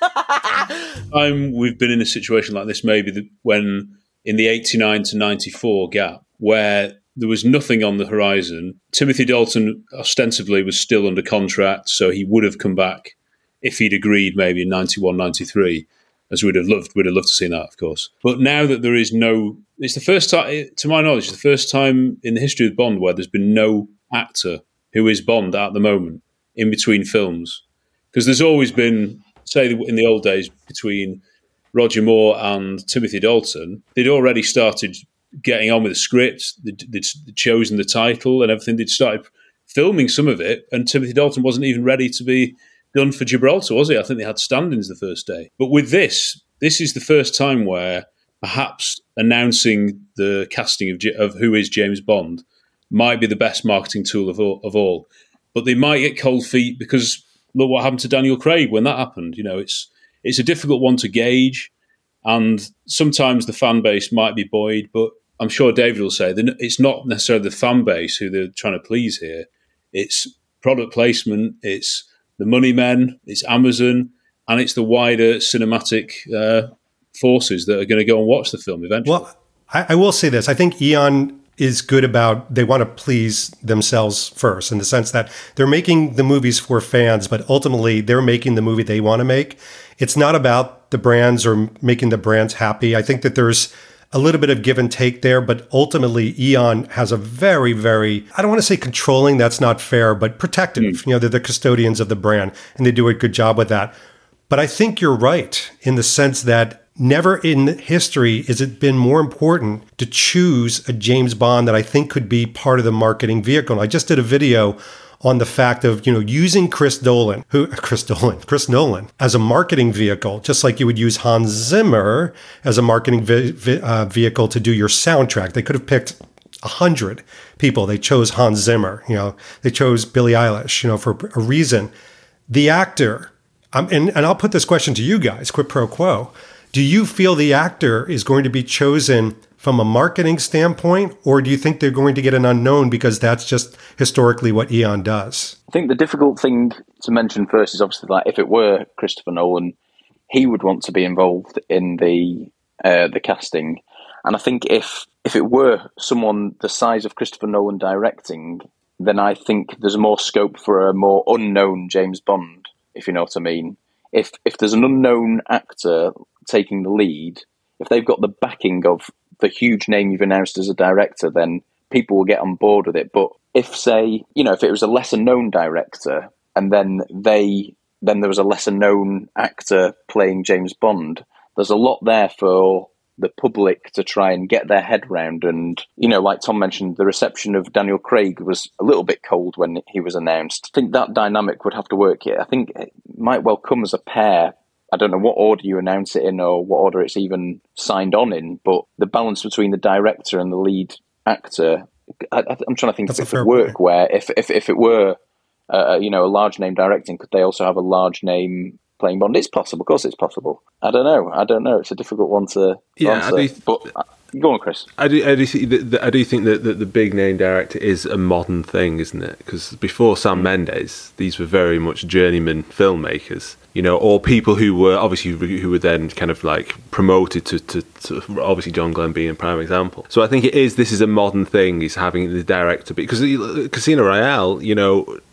um, we've been in a situation like this maybe the, when in the eighty-nine to ninety-four gap, where there was nothing on the horizon. Timothy Dalton ostensibly was still under contract, so he would have come back if he'd agreed maybe in ninety-one, ninety-three, as we'd have loved. We'd have loved to see that, of course. But now that there is no... It's the first time, to my knowledge, it's the first time in the history of Bond where there's been no actor who is Bond at the moment in between films. Because there's always been, say in the old days, between Roger Moore and Timothy Dalton, they'd already started getting on with the script, they'd, they'd chosen the title and everything. They'd started filming some of it, and Timothy Dalton wasn't even ready to be done for Gibraltar, was he? I think they had stand-ins the first day. But with this, this is the first time where perhaps announcing the casting of, of who is James Bond might be the best marketing tool of all, of all. But they might get cold feet because look what happened to Daniel Craig when that happened. You know, it's it's a difficult one to gauge, and sometimes the fan base might be buoyed, but I'm sure David will say that it's not necessarily the fan base who they're trying to please here. It's product placement, it's the money men, it's Amazon, and it's the wider cinematic uh, forces that are going to go and watch the film eventually. Well, I, I will say this. I think Eon is good about, they want to please themselves first, in the sense that they're making the movies for fans, but ultimately they're making the movie they want to make. It's not about the brands or making the brands happy. I think that there's a little bit of give and take there, but ultimately Eon has a very, very, I don't want to say controlling, that's not fair, but protective. Mm. You know, they're the custodians of the brand, and they do a good job with that. But I think you're right in the sense that never in history has it been more important to choose a James Bond that I think could be part of the marketing vehicle. I just did a video on the fact of, you know, using Chris Nolan, who Chris Nolan, Chris Nolan as a marketing vehicle, just like you would use Hans Zimmer as a marketing vi- vi- uh, vehicle to do your soundtrack. They could have picked a hundred people. They chose Hans Zimmer. You know, they chose Billie Eilish. You know, for a reason. The actor, um, and and I'll put this question to you guys, quid pro quo. Do you feel the actor is going to be chosen from a marketing standpoint, or do you think they're going to get an unknown because that's just historically what Eon does? I think the difficult thing to mention first is obviously that if it were Christopher Nolan, he would want to be involved in the uh, the casting. And I think if if it were someone the size of Christopher Nolan directing, then I think there's more scope for a more unknown James Bond, if you know what I mean. If if there's an unknown actor taking the lead, if they've got the backing of the huge name you've announced as a director, then people will get on board with it. But if, say, you know, if it was a lesser known director and then they then there was a lesser known actor playing James Bond, there's a lot there for the public to try and get their head round. And, you know, like Tom mentioned, the reception of Daniel Craig was a little bit cold when he was announced. I think that dynamic would have to work here. I think it might well come as a pair. I don't know what order you announce it in or what order it's even signed on in, but the balance between the director and the lead actor, I, I'm trying to think That's if it would work point. where if, if, if it were, uh, you know, a large name directing, could they also have a large name playing Bond? It's possible. Of course it's possible. I don't know. I don't know. It's a difficult one to, to yeah, answer. I do, but uh, go on, Chris. I do, I do, think that, I do think that, that the big name director is a modern thing, isn't it? Because before Sam Mendes, these were very much journeyman filmmakers, you know, or people who were obviously who were then kind of like promoted to, to, to obviously John Glenn being a prime example. So I think it is. This is a modern thing. Is having the director because Casino Royale, you know.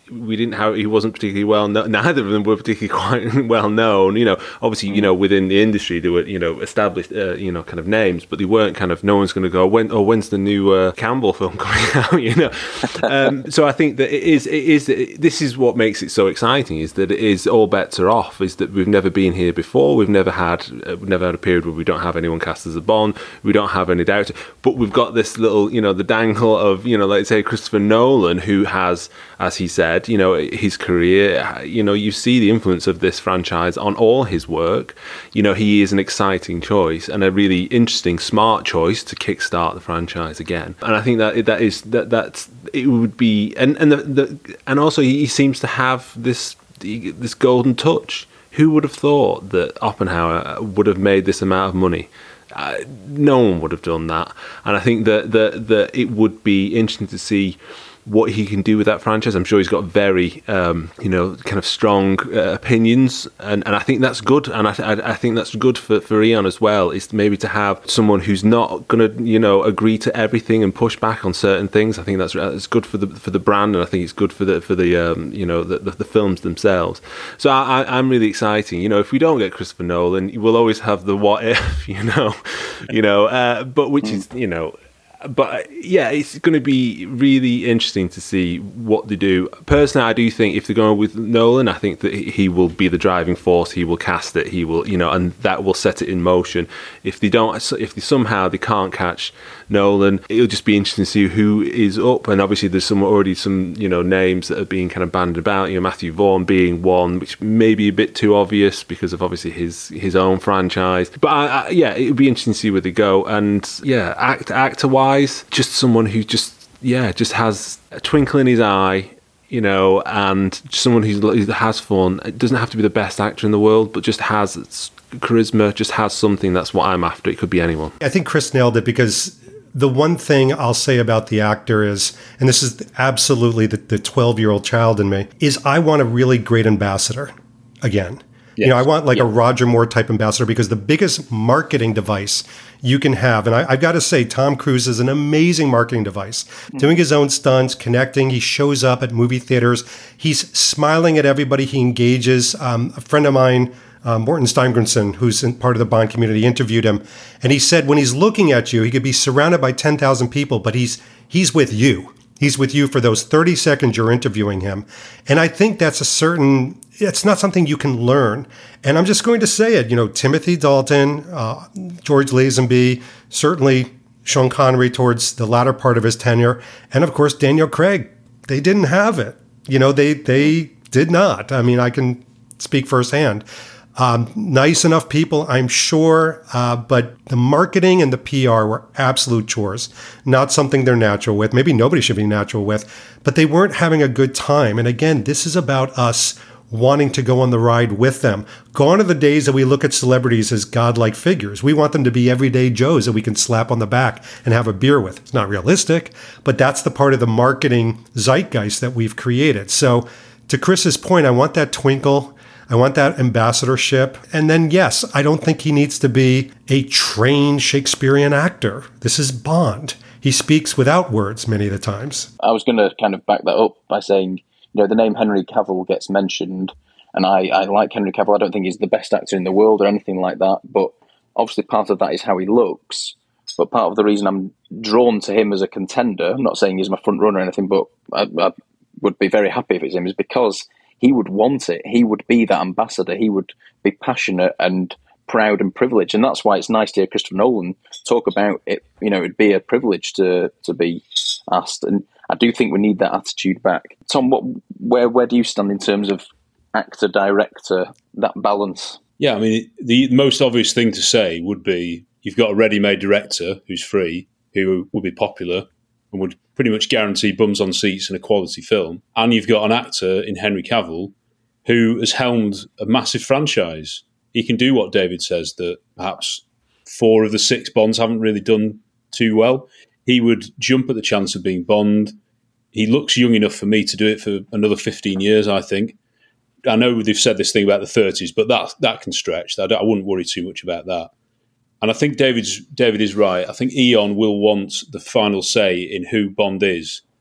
we didn't have, he wasn't particularly well known. Neither of them were particularly quite well known. You know, obviously, you know, within the industry, they were, you know, established, uh, you know, kind of names, but they weren't kind of, no one's going to go, when, oh, when's the new uh, Campbell film coming out, you know? Um, so I think that it is, it is, it, this is what makes it so exciting, is that it is, all bets are off, is that we've never been here before. We've never had, uh, we've never had a period where we don't have anyone cast as a Bond. We don't have any doubt, but we've got this little, you know, the dangle of, you know, let's say Christopher Nolan, who has, as he said, you know, his career, you know, you see the influence of this franchise on all his work. You know, he is an exciting choice and a really interesting, smart choice to kickstart the franchise again. And I think that that is that that's it would be, and and the, the and also he seems to have this this golden touch. Who would have thought that Oppenheimer would have made this amount of money? Uh, no one would have done that. And I think that that that it would be interesting to see what he can do with that franchise. I'm sure he's got very, um, you know, kind of strong uh, opinions, and, and I think that's good. And I, I, I think that's good for, for Eon as well, is maybe to have someone who's not going to, you know, agree to everything and push back on certain things. I think that's it's good for the for the brand, and I think it's good for the for the um, you know the, the, the films themselves. So I, I, I'm really excited. You know, if we don't get Christopher Nolan, we'll always have the what if, you know, you know, uh, but which is, you know. But yeah, it's going to be really interesting to see what they do. Personally, I do think if they're going with Nolan, I think that he will be the driving force. He will cast it. He will, you know, and that will set it in motion. If they don't, if they somehow they can't catch Nolan, it'll just be interesting to see who is up. And obviously, there's some already some, you know, names that are being kind of bandied about. You know, Matthew Vaughn being one, which may be a bit too obvious because of obviously his his own franchise. But I, I, yeah, it'll be interesting to see where they go. And yeah, act actor wise. Just someone who just, yeah, just has a twinkle in his eye, you know, and just someone who has fun. It doesn't have to be the best actor in the world, but just has charisma, just has something. That's what I'm after. It could be anyone. I think Chris nailed it, because the one thing I'll say about the actor is, and this is absolutely the, the twelve-year-old child in me, is I want a really great ambassador again. Yes. You know, I want like yeah. a Roger Moore type ambassador, because the biggest marketing device you can have, and I, I've got to say, Tom Cruise is an amazing marketing device, mm-hmm. doing his own stunts, connecting. He shows up at movie theaters. He's smiling at everybody he engages. Um, a friend of mine, um, Morten Steingrimsson, who's in part of the Bond community, interviewed him, and he said when he's looking at you, he could be surrounded by ten thousand people, but he's he's with you. He's with you for those thirty seconds you're interviewing him. And I think that's a certain, it's not something you can learn. And I'm just going to say it, you know, Timothy Dalton, uh, George Lazenby, certainly Sean Connery towards the latter part of his tenure, and of course, Daniel Craig. They didn't have it. You know, they, they did not. I mean, I can speak firsthand. Um, nice enough people, I'm sure, uh, but the marketing and the P R were absolute chores, not something they're natural with. Maybe nobody should be natural with, but they weren't having a good time. And again, this is about us wanting to go on the ride with them. Gone are the days that we look at celebrities as godlike figures. We want them to be everyday Joes that we can slap on the back and have a beer with. It's not realistic, but that's the part of the marketing zeitgeist that we've created. So to Chris's point, I want that twinkle. I want that ambassadorship. And then, yes, I don't think he needs to be a trained Shakespearean actor. This is Bond. He speaks without words many of the times. I was going to kind of back that up by saying, you know, the name Henry Cavill gets mentioned, and I, I like Henry Cavill. I don't think he's the best actor in the world or anything like that, but obviously part of that is how he looks. But part of the reason I'm drawn to him as a contender, I'm not saying he's my front runner or anything, but I, I would be very happy if it's him, is because he would want it. He would be that ambassador. He would be passionate and proud and privileged. And that's why it's nice to hear Christopher Nolan talk about it. You know, it'd be a privilege to to be asked. And I do think we need that attitude back. Tom, what, where where do you stand in terms of actor, director, that balance? Yeah, I mean, the most obvious thing to say would be you've got a ready-made director who's free, who will be popular and would pretty much guarantee bums on seats in a quality film. And you've got an actor in Henry Cavill who has helmed a massive franchise. He can do what David says, that perhaps four of the six Bonds haven't really done too well. He would jump at the chance of being Bond. He looks young enough for me to do it for another fifteen years, I think. I know they've said this thing about the thirties, but that that can stretch. I, I wouldn't worry too much about that. And I think David's, David is right. I think Eon will want the final say in who Bond is.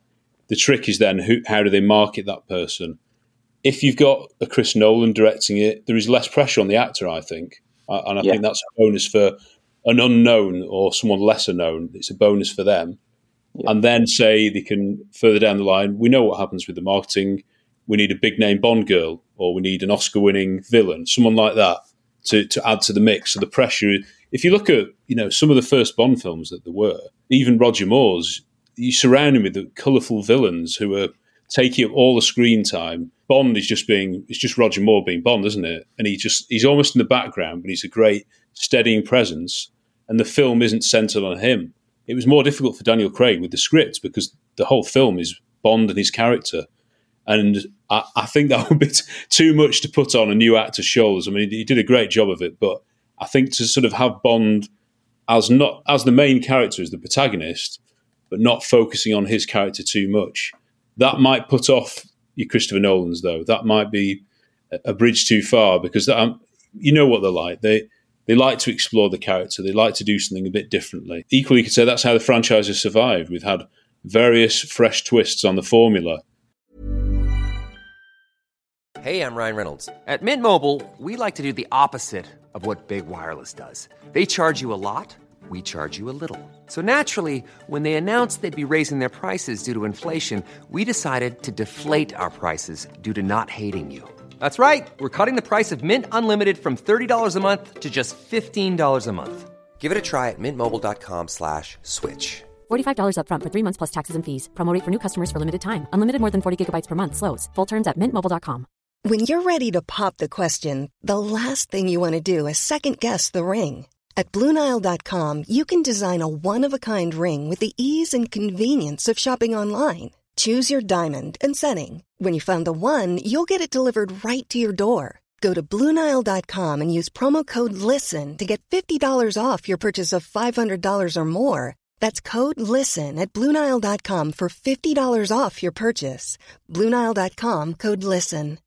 The trick is then who, how do they market that person? If you've got a Chris Nolan directing it, there is less pressure on the actor, I think. And I yeah. think that's a bonus for an unknown or someone lesser known. It's a bonus for them. Yeah. And then say they can, further down the line, we know what happens with the marketing. We need a big name Bond girl, or we need an Oscar-winning villain, someone like that to, to add to the mix. So the pressure, if you look at, you know, some of the first Bond films that there were, even Roger Moore's, you surround him with the colourful villains who are taking up all the screen time. Bond is just being, it's just Roger Moore being Bond, isn't it? And he just, he's almost in the background, but he's a great steadying presence. And the film isn't centred on him. It was more difficult for Daniel Craig with the script because the whole film is Bond and his character. And I, I think that would be t- too much to put on a new actor's shoulders. I mean, he, he did a great job of it, but I think to sort of have Bond as not as the main character, as the protagonist, but not focusing on his character too much, that might put off your Christopher Nolans, though. That might be a, a bridge too far because that, um, you know what they're like. They they like to explore the character. They like to do something a bit differently. Equally, you could say that's how the franchise has survived. We've had various fresh twists on the formula. Hey, I'm Ryan Reynolds. At Mint Mobile, we like to do the opposite of what Big Wireless does. They charge you a lot, we charge you a little. So naturally, when they announced they'd be raising their prices due to inflation, we decided to deflate our prices due to not hating you. That's right. We're cutting the price of Mint Unlimited from thirty dollars a month to just fifteen dollars a month. Give it a try at mintmobile.com slash switch. forty-five dollars up front for three months plus taxes and fees. Promo rate for new customers for limited time. Unlimited more than forty gigabytes per month slows. Full terms at mint mobile dot com. When you're ready to pop the question, the last thing you want to do is second-guess the ring. At Blue Nile dot com, you can design a one-of-a-kind ring with the ease and convenience of shopping online. Choose your diamond and setting. When you find the one, you'll get it delivered right to your door. Go to Blue Nile dot com and use promo code LISTEN to get fifty dollars off your purchase of five hundred dollars or more. That's code LISTEN at Blue Nile dot com for fifty dollars off your purchase. Blue Nile dot com, code LISTEN.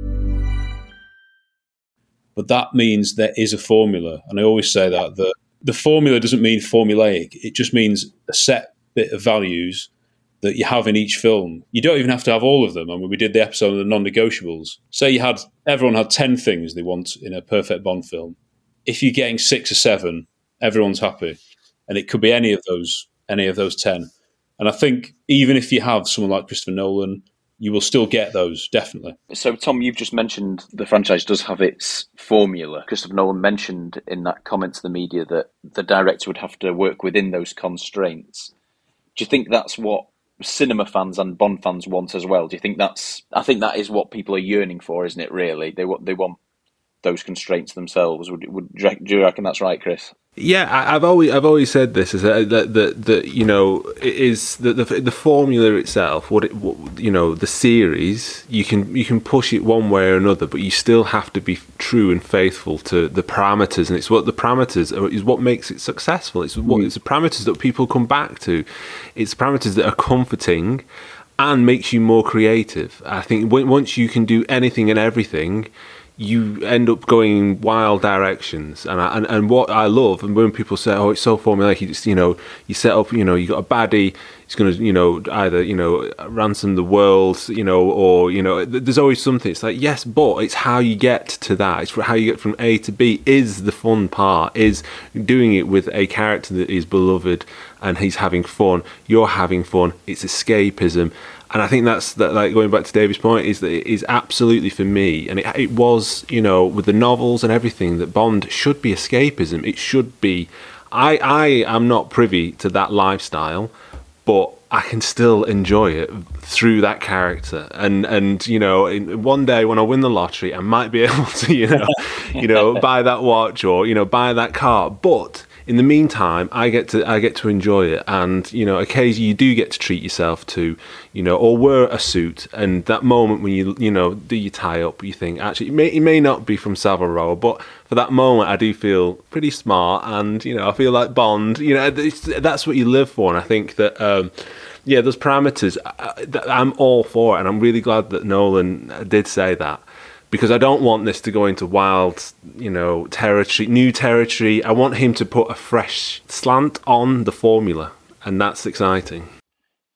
But that means there is a formula. And I always say that the, the formula doesn't mean formulaic. It just means a set bit of values that you have in each film. You don't even have to have all of them. I mean, we did the episode of the non-negotiables. Say you had, everyone had ten things they want in a perfect Bond film. If you're getting six or seven, everyone's happy. And it could be any of those, any of those ten. And I think even if you have someone like Christopher Nolan, you will still get those, definitely. So, Tom, you've just mentioned the franchise does have its formula. Christopher Nolan mentioned in that comment to the media that the director would have to work within those constraints. Do you think that's what cinema fans and Bond fans want as well? Do you think that's... I think that is what people are yearning for, isn't it, really? They want, they want those constraints themselves. Would, would, do you reckon that's right, Chris? Yeah, I, I've always I've always said this is that that, that, that you know it is the, the the formula itself. What it what, you know the series you can you can push it one way or another, but you still have to be true and faithful to the parameters, and it's what the parameters are, is what makes it successful. It's what mm. it's the parameters that people come back to. It's parameters that are comforting and makes you more creative. I think when, once you can do anything and everything, you end up going in wild directions. And, I, and and what I love, and when people say, oh, it's so formulaic, you just, you know, you set up, you know, you got a baddie, he's going to, you know, either, you know, ransom the world, you know, or, you know, there's always something. It's like, yes, but it's how you get to that. It's how you get from A to B is the fun part, is doing it with a character that is beloved and he's having fun. You're having fun. It's escapism. And I think that's that. Like going back to David's point, is that it is absolutely for me, and it, it was, you know, with the novels and everything, that Bond should be escapism. It should be. I I am not privy to that lifestyle, but I can still enjoy it through that character. And and you know, in, one day when I win the lottery, I might be able to, you know, you know, buy that watch or you know, buy that car, but in the meantime, I get to I get to enjoy it, and you know, occasionally you do get to treat yourself to, you know, or wear a suit, and that moment when you you know do your tie up, you think actually it may it may not be from Savile Row, but for that moment I do feel pretty smart, and you know I feel like Bond. You know, it's, that's what you live for, and I think that. Um, yeah, those parameters, I, I'm all for it, and I'm really glad that Nolan did say that. Because I don't want this to go into wild, you know, territory, new territory. I want him to put a fresh slant on the formula, and that's exciting.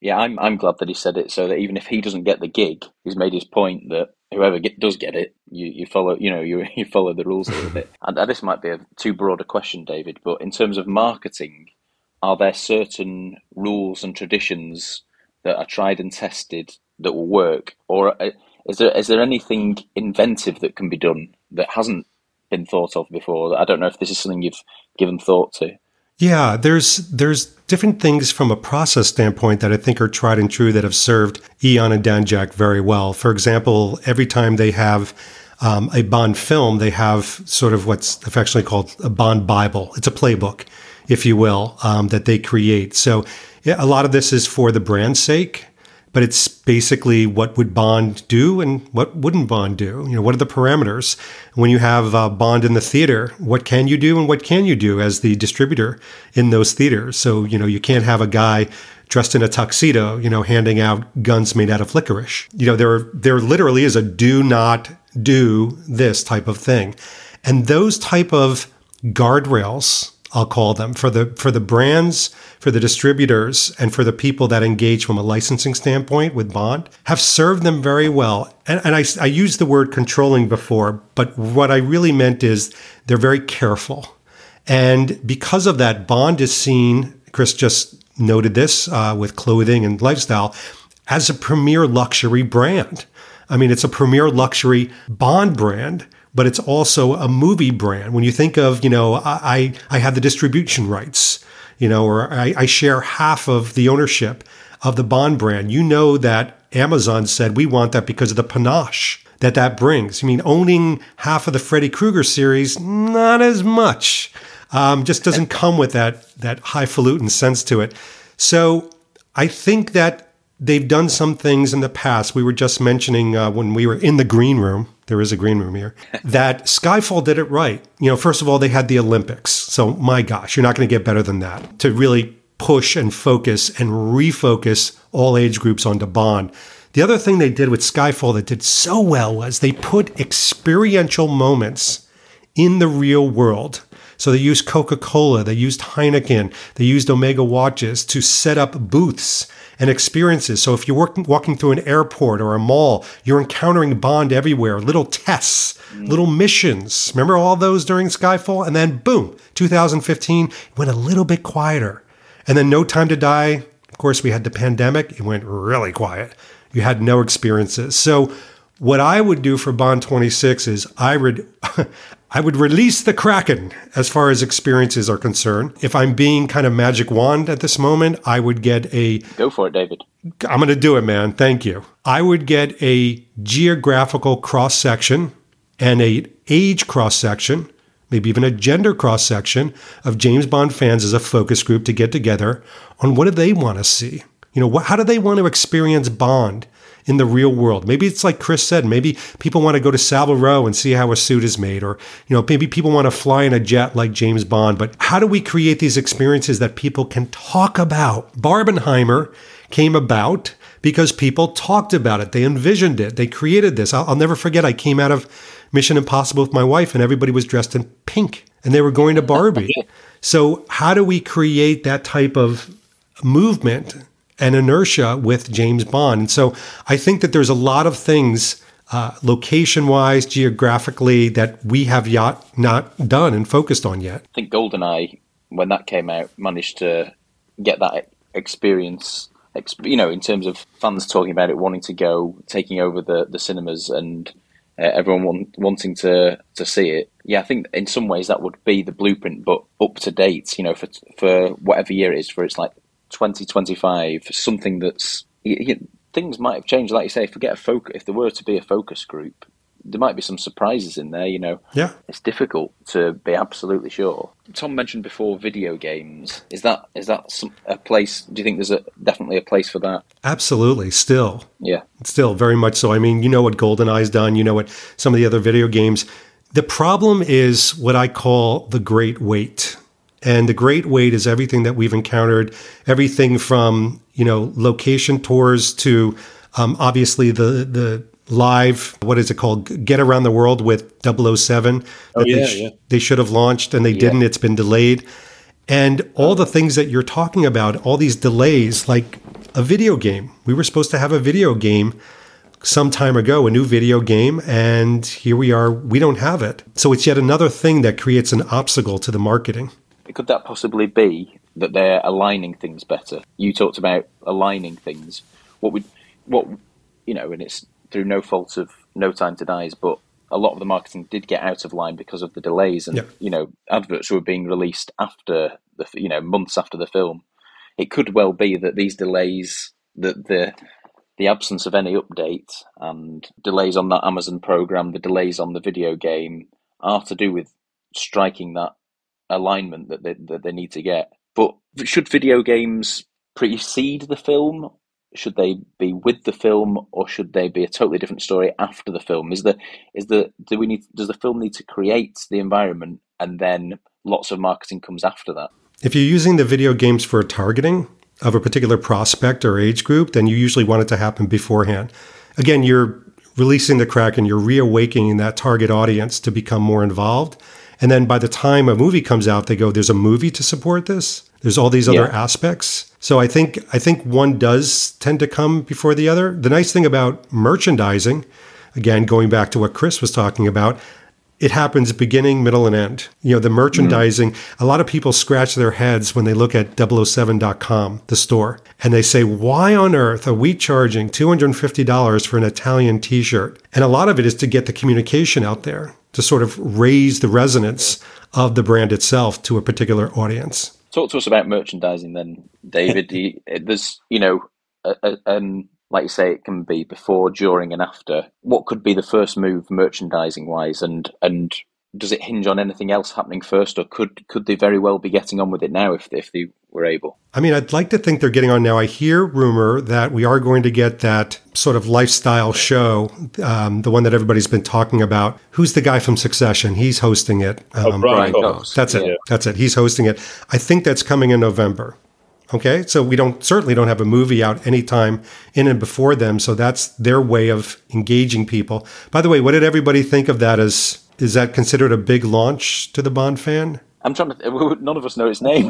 Yeah, I'm I'm glad that he said it, so that even if he doesn't get the gig, he's made his point that whoever get, does get it, you, you follow, you know, you you follow the rules a little bit. And uh, this might be a too broad a question, David, but in terms of marketing, are there certain rules and traditions that are tried and tested that will work, or is there is there anything inventive that can be done that hasn't been thought of before? I don't know if this is something you've given thought to. Yeah, there's there's different things from a process standpoint that I think are tried and true that have served Eon and Danjaq very well. For example, every time they have um, a Bond film, they have sort of what's affectionately called a Bond Bible. It's a playbook, if you will, um, that they create. So yeah, a lot of this is for the brand's sake, but it's basically what would Bond do and what wouldn't Bond do? You know, what are the parameters? When you have uh, Bond in the theater, what can you do and what can you do as the distributor in those theaters? So, you know, you can't have a guy dressed in a tuxedo, you know, handing out guns made out of licorice. You know, there, there literally is a do not do this type of thing. And those type of guardrails, I'll call them, for the for the brands, for the distributors, and for the people that engage from a licensing standpoint with Bond, have served them very well. And, and I, I used the word controlling before, but what I really meant is they're very careful. And because of that, Bond is seen, Chris just noted this uh, with clothing and lifestyle, as a premier luxury brand. I mean, it's a premier luxury Bond brand, but it's also a movie brand. When you think of, you know, I I have the distribution rights, you know, or I, I share half of the ownership of the Bond brand, you know that Amazon said we want that because of the panache that that brings. I mean, owning half of the Freddy Krueger series, not as much. Um, just doesn't come with that that highfalutin sense to it. So I think that they've done some things in the past. We were just mentioning uh, when we were in the green room, there is a green room here, that Skyfall did it right. You know, first of all, they had the Olympics. So my gosh, you're not going to get better than that to really push and focus and refocus all age groups onto Bond. The other thing they did with Skyfall that did so well was they put experiential moments in the real world. So they used Coca-Cola, they used Heineken, they used Omega watches to set up booths and experiences. So if you're working, walking through an airport or a mall, you're encountering Bond everywhere, little tests, mm. little missions. Remember all those during Skyfall? And then boom, two thousand fifteen, it went a little bit quieter. And then No Time to Die, of course, we had the pandemic. It went really quiet. You had no experiences. So what I would do for Bond twenty-six is I would, I would release the Kraken as far as experiences are concerned. If I'm being kind of magic wand at this moment, I would get a... Go for it, David. I'm going to do it, man. Thank you. I would get a geographical cross-section and a age cross-section, maybe even a gender cross-section of James Bond fans as a focus group to get together on what do they want to see? You know, what, how do they want to experience Bond in the real world? Maybe it's like Chris said, maybe people want to go to Savile Row and see how a suit is made, or, you know, maybe people want to fly in a jet like James Bond. But how do we create these experiences that people can talk about? Barbenheimer came about because people talked about it. They envisioned it. They created this. I'll, I'll never forget, I came out of Mission Impossible with my wife and everybody was dressed in pink and they were going to Barbie. So how do we create that type of movement and inertia with James Bond? And so I think that there's a lot of things uh, location-wise, geographically, that we have yet not done and focused on yet. I think GoldenEye, when that came out, managed to get that experience, you know, in terms of fans talking about it, wanting to go, taking over the, the cinemas and uh, everyone want, wanting to, to see it. Yeah, I think in some ways that would be the blueprint, but up to date, you know, for for whatever year it is, for it's like twenty twenty-five, something that's, you, you, things might have changed. Like you say, forget a focus. If there were to be a focus group, there might be some surprises in there, you know. Yeah. It's difficult to be absolutely sure. Tom mentioned before video games. Is that is that some, a place, do you think there's a, definitely a place for that? Absolutely, still. Yeah. Still, very much so. I mean, you know what GoldenEye's done, you know what some of the other video games. The problem is what I call the great wait. And the great wait is everything that we've encountered, everything from, you know, location tours to um, obviously the the live, what is it called? Get Around the World with double oh seven. Oh, that yeah, they, sh- yeah. they should have launched and they Yeah. didn't. It's been delayed. And all the things that you're talking about, all these delays, like a video game. We were supposed to have a video game some time ago, a new video game, and here we are, we don't have it. So it's yet another thing that creates an obstacle to the marketing. Could that possibly be that they're aligning things better? You talked about aligning things. What would, what, you know, and it's through no fault of No Time to Die's, but a lot of the marketing did get out of line because of the delays, and, yeah. you know, adverts were being released after the, you know, months after the film. It could well be that these delays, that the the absence of any update and delays on that Amazon program, the delays on the video game, are to do with striking that alignment that they, that they need to get. But should video games precede the film? Should they be with the film, or should they be a totally different story after the film? Is the is the do we need does the film need to create the environment and then lots of marketing comes after that? If you're using the video games for targeting of a particular prospect or age group, then you usually want it to happen beforehand. Again, you're releasing the Kraken, you're reawakening that target audience to become more involved. And then by the time a movie comes out, they go, there's a movie to support this. There's all these other yeah. aspects. So I think I think one does tend to come before the other. The nice thing about merchandising, again, going back to what Chris was talking about, it happens beginning, middle, and end. You know, the merchandising, mm-hmm. a lot of people scratch their heads when they look at double oh seven dot com, the store, and they say, why on earth are we charging two hundred fifty dollars for an Italian t-shirt? And a lot of it is to get the communication out there, to sort of raise the resonance of the brand itself to a particular audience. Talk to us about merchandising then, David. you, there's, you know, a, a, um, like you say, it can be before, during, and after. What could be the first move merchandising-wise, and and does it hinge on anything else happening first, or could could they very well be getting on with it now if if they were able? I mean, I'd like to think they're getting on now. I hear rumor that we are going to get that sort of lifestyle show, um, the one that everybody's been talking about. Who's the guy from Succession? He's hosting it. Um, oh, Brian Cox. That's it. Yeah. That's it. He's hosting it. I think that's coming in November. Okay, so we don't certainly don't have a movie out anytime in and before them, so that's their way of engaging people. By the way, what did everybody think of that? As is that considered a big launch to the Bond fan? I'm trying to. Th- none of us know its name.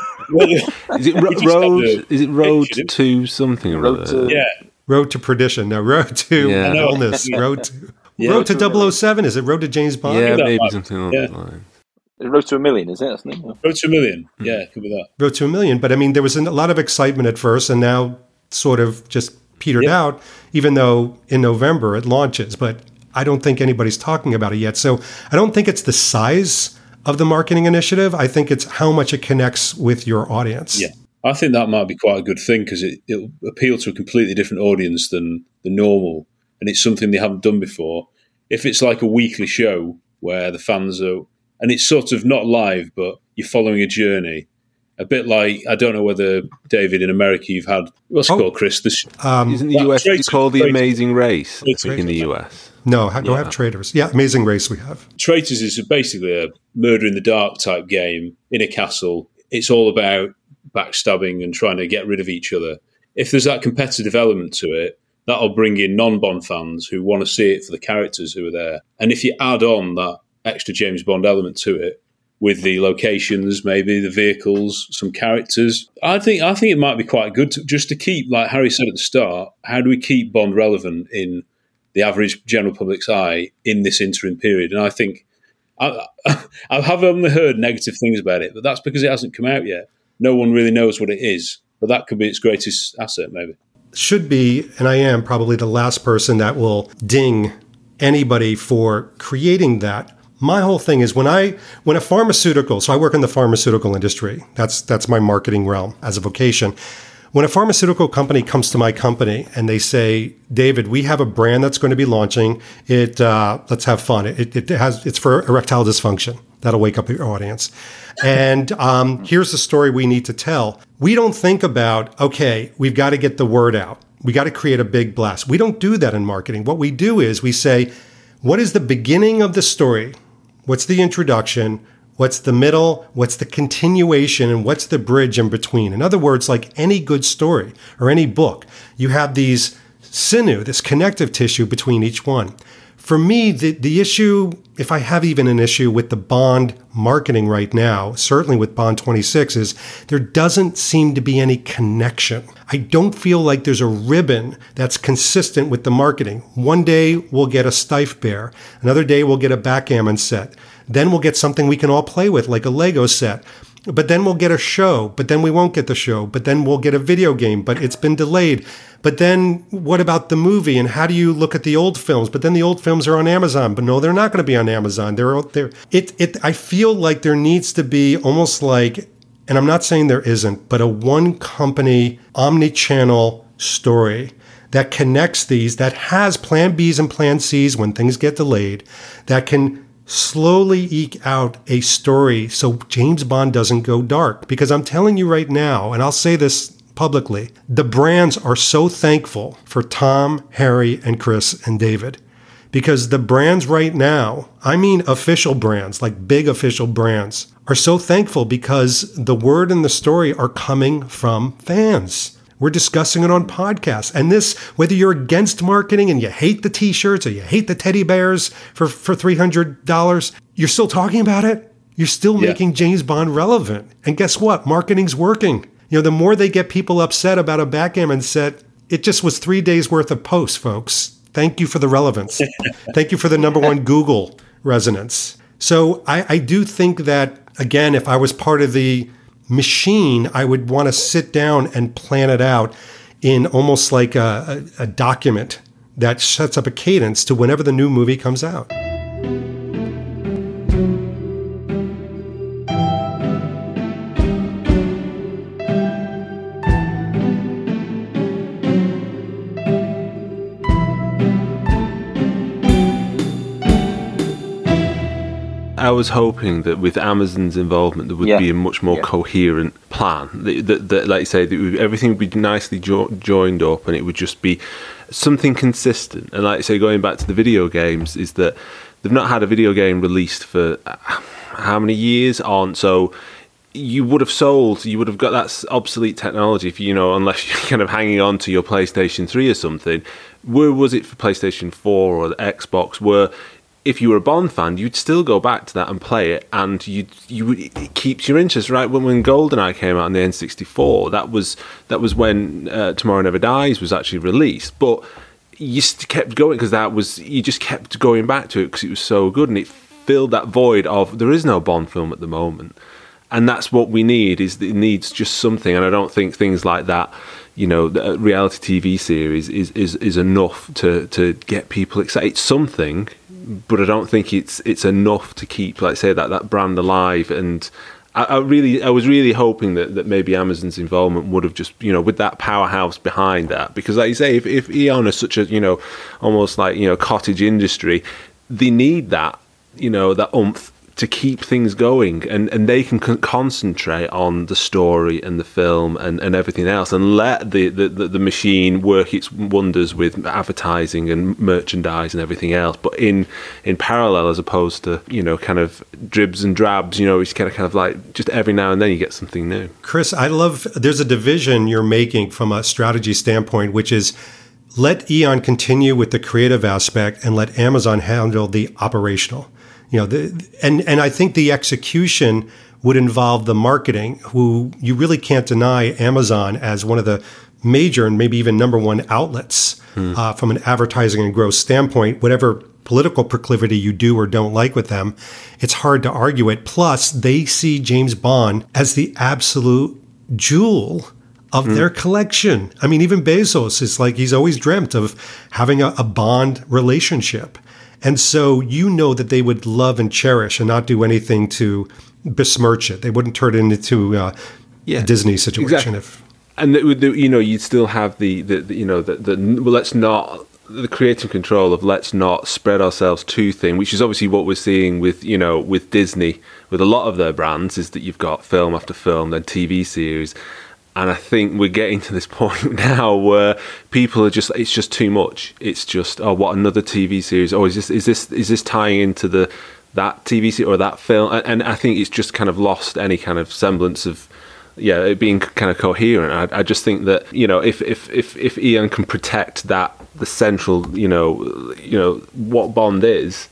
is it ro- road? Is it road to something or road other? to, Yeah, road to perdition. No, road to Yeah. illness. Road to Yeah, road to double oh seven. Is it road to James Bond? Yeah, that maybe might- something along yeah. those lines. Road to a Million, is it? That's the name. Road to a Million. Yeah, it could be that. Road to a Million. But I mean, there was a lot of excitement at first, and now sort of just petered Yep. out, even though in November it launches. But I don't think anybody's talking about it yet. So I don't think it's the size of the marketing initiative. I think it's how much it connects with your audience. Yeah, I think that might be quite a good thing because it, it'll appeal to a completely different audience than the normal, and it's something they haven't done before. If it's like a weekly show where the fans are, and it's sort of not live, but you're following a journey, a bit like, I don't know whether, David, in America you've had, what's it Oh. called, Chris? The sh- Um, Isn't the That U S Traitors- called The Traitors- Amazing Race Traitors. in the U S? no, ha- don't Yeah. have Traders. Yeah, Amazing Race we have. Traitors is basically a murder in the dark type game in a castle. It's all about backstabbing and trying to get rid of each other. If there's that competitive element to it, that'll bring in non-Bond fans who want to see it for the characters who are there. And if you add on that extra James Bond element to it, with the locations, maybe the vehicles, some characters, I think I think it might be quite good to, just to keep, like Harry said at the start, how do we keep Bond relevant in the average general public's eye in this interim period? And I think I, I have only heard negative things about it, but that's because it hasn't come out yet. No one really knows what it is, but that could be its greatest asset, maybe. Should be, and I am probably the last person that will ding anybody for creating that. My whole thing is when I when a pharmaceutical, so I work in the pharmaceutical industry. That's that's my marketing realm as a vocation. When a pharmaceutical company comes to my company and they say, David, we have a brand that's going to be launching. It uh, let's have fun. It, it has it's for erectile dysfunction. That'll wake up your audience. And um, here's the story we need to tell. We don't think about, okay, we've got to get the word out. We got to create a big blast. We don't do that in marketing. What we do is we say, what is the beginning of the story? What's the introduction? What's the middle? What's the continuation? And what's the bridge in between? In other words, like any good story or any book, you have these sinew, this connective tissue between each one. For me, the, the issue if I have even an issue with the Bond marketing right now, certainly with Bond twenty-six, is there doesn't seem to be any connection. I don't feel like there's a ribbon that's consistent with the marketing. One day we'll get a Stife Bear. Another day we'll get a backgammon set. Then we'll get something we can all play with, like a Lego set. But then we'll get a show, but then we won't get the show, but then we'll get a video game, but it's been delayed. But then what about the movie, and how do you look at the old films? But then the old films are on Amazon, but no, they're not going to be on Amazon. They're they're it it I feel like there needs to be almost like, and I'm not saying there isn't, but a one company omni-channel story that connects these, that has plan B's and plan C's when things get delayed, that can slowly eke out a story so James Bond doesn't go dark. Because I'm telling you right now, and I'll say this publicly, the brands are so thankful for Tom, Harry, and Chris and David. Because the brands right now, I mean official brands, like big official brands, are so thankful because the word and the story are coming from fans. We're discussing it on podcasts. And this, whether you're against marketing and you hate the t-shirts or you hate the teddy bears for, for three hundred dollars, you're still talking about it. You're still yeah. making James Bond relevant. And guess what? Marketing's working. You know, the more they get people upset about a backgammon set, it just was three days worth of posts, folks. Thank you for the relevance. Thank you for the number one Google resonance. So I, I do think that, again, if I was part of the machine, I would want to sit down and plan it out in almost like a, a, a document that sets up a cadence to whenever the new movie comes out. I was hoping that with Amazon's involvement, there would yeah. be a much more yeah. coherent plan. That, that, that, like you say, that would, everything would be nicely jo- joined up, and it would just be something consistent. And like you say, going back to the video games, is that they've not had a video game released for uh, how many years on? So you would have sold, you would have got that obsolete technology, if you know, unless you're kind of hanging on to your PlayStation three or something. Where was it for PlayStation four or the Xbox? Where if you were a Bond fan, you'd still go back to that and play it, and you you it keeps your interest, right? When when GoldenEye came out on the N sixty-four, that was that was when uh, Tomorrow Never Dies was actually released, but you just kept going because that was you just kept going back to it because it was so good, and it filled that void of there is no Bond film at the moment, and that's what we need. Is it needs just something, and I don't think things like that, you know, the reality T V series is is is enough to to get people excited. It's something. But I don't think it's it's enough to keep, like say, that, that brand alive. And I, I really, I was really hoping that, that maybe Amazon's involvement would have just, you know, with that powerhouse behind that. Because, like you say, if, if Eon is such a, you know, almost like, you know, cottage industry, they need that, you know, that oomph to keep things going, and, and they can con- concentrate on the story and the film and, and everything else, and let the, the, the machine work its wonders with advertising and merchandise and everything else, but in in parallel, as opposed to, you know, kind of dribs and drabs, you know, it's kind of kind of like just every now and then you get something new. Chris, I love, there's a division you're making from a strategy standpoint, which is let Eon continue with the creative aspect and let Amazon handle the operational. You know, the, and, and I think the execution would involve the marketing, who you really can't deny Amazon as one of the major and maybe even number one outlets hmm. uh, from an advertising and growth standpoint. Whatever political proclivity you do or don't like with them, it's hard to argue it. Plus, they see James Bond as the absolute jewel of mm. their collection. I mean, even Bezos is like, he's always dreamt of having a, a Bond relationship. And so you know that they would love and cherish and not do anything to besmirch it. They wouldn't turn it into uh, yeah, a Disney situation. Exactly. If and the, the, you know, you'd still have the, the, the you know the, the well, let's not the creative control of let's not spread ourselves too thin, which is obviously what we're seeing with, you know, with Disney, with a lot of their brands, is that you've got film after film, then T V series. And I think we're getting to this point now where people are just, it's just too much. It's just, oh, what, another T V series? Oh, is this is this is this tying into the that T V series or that film? And, and I think it's just kind of lost any kind of semblance of, yeah, it being kind of coherent. I, I just think that, you know, if if if if Eon can protect that, the central, you know, you know what Bond is,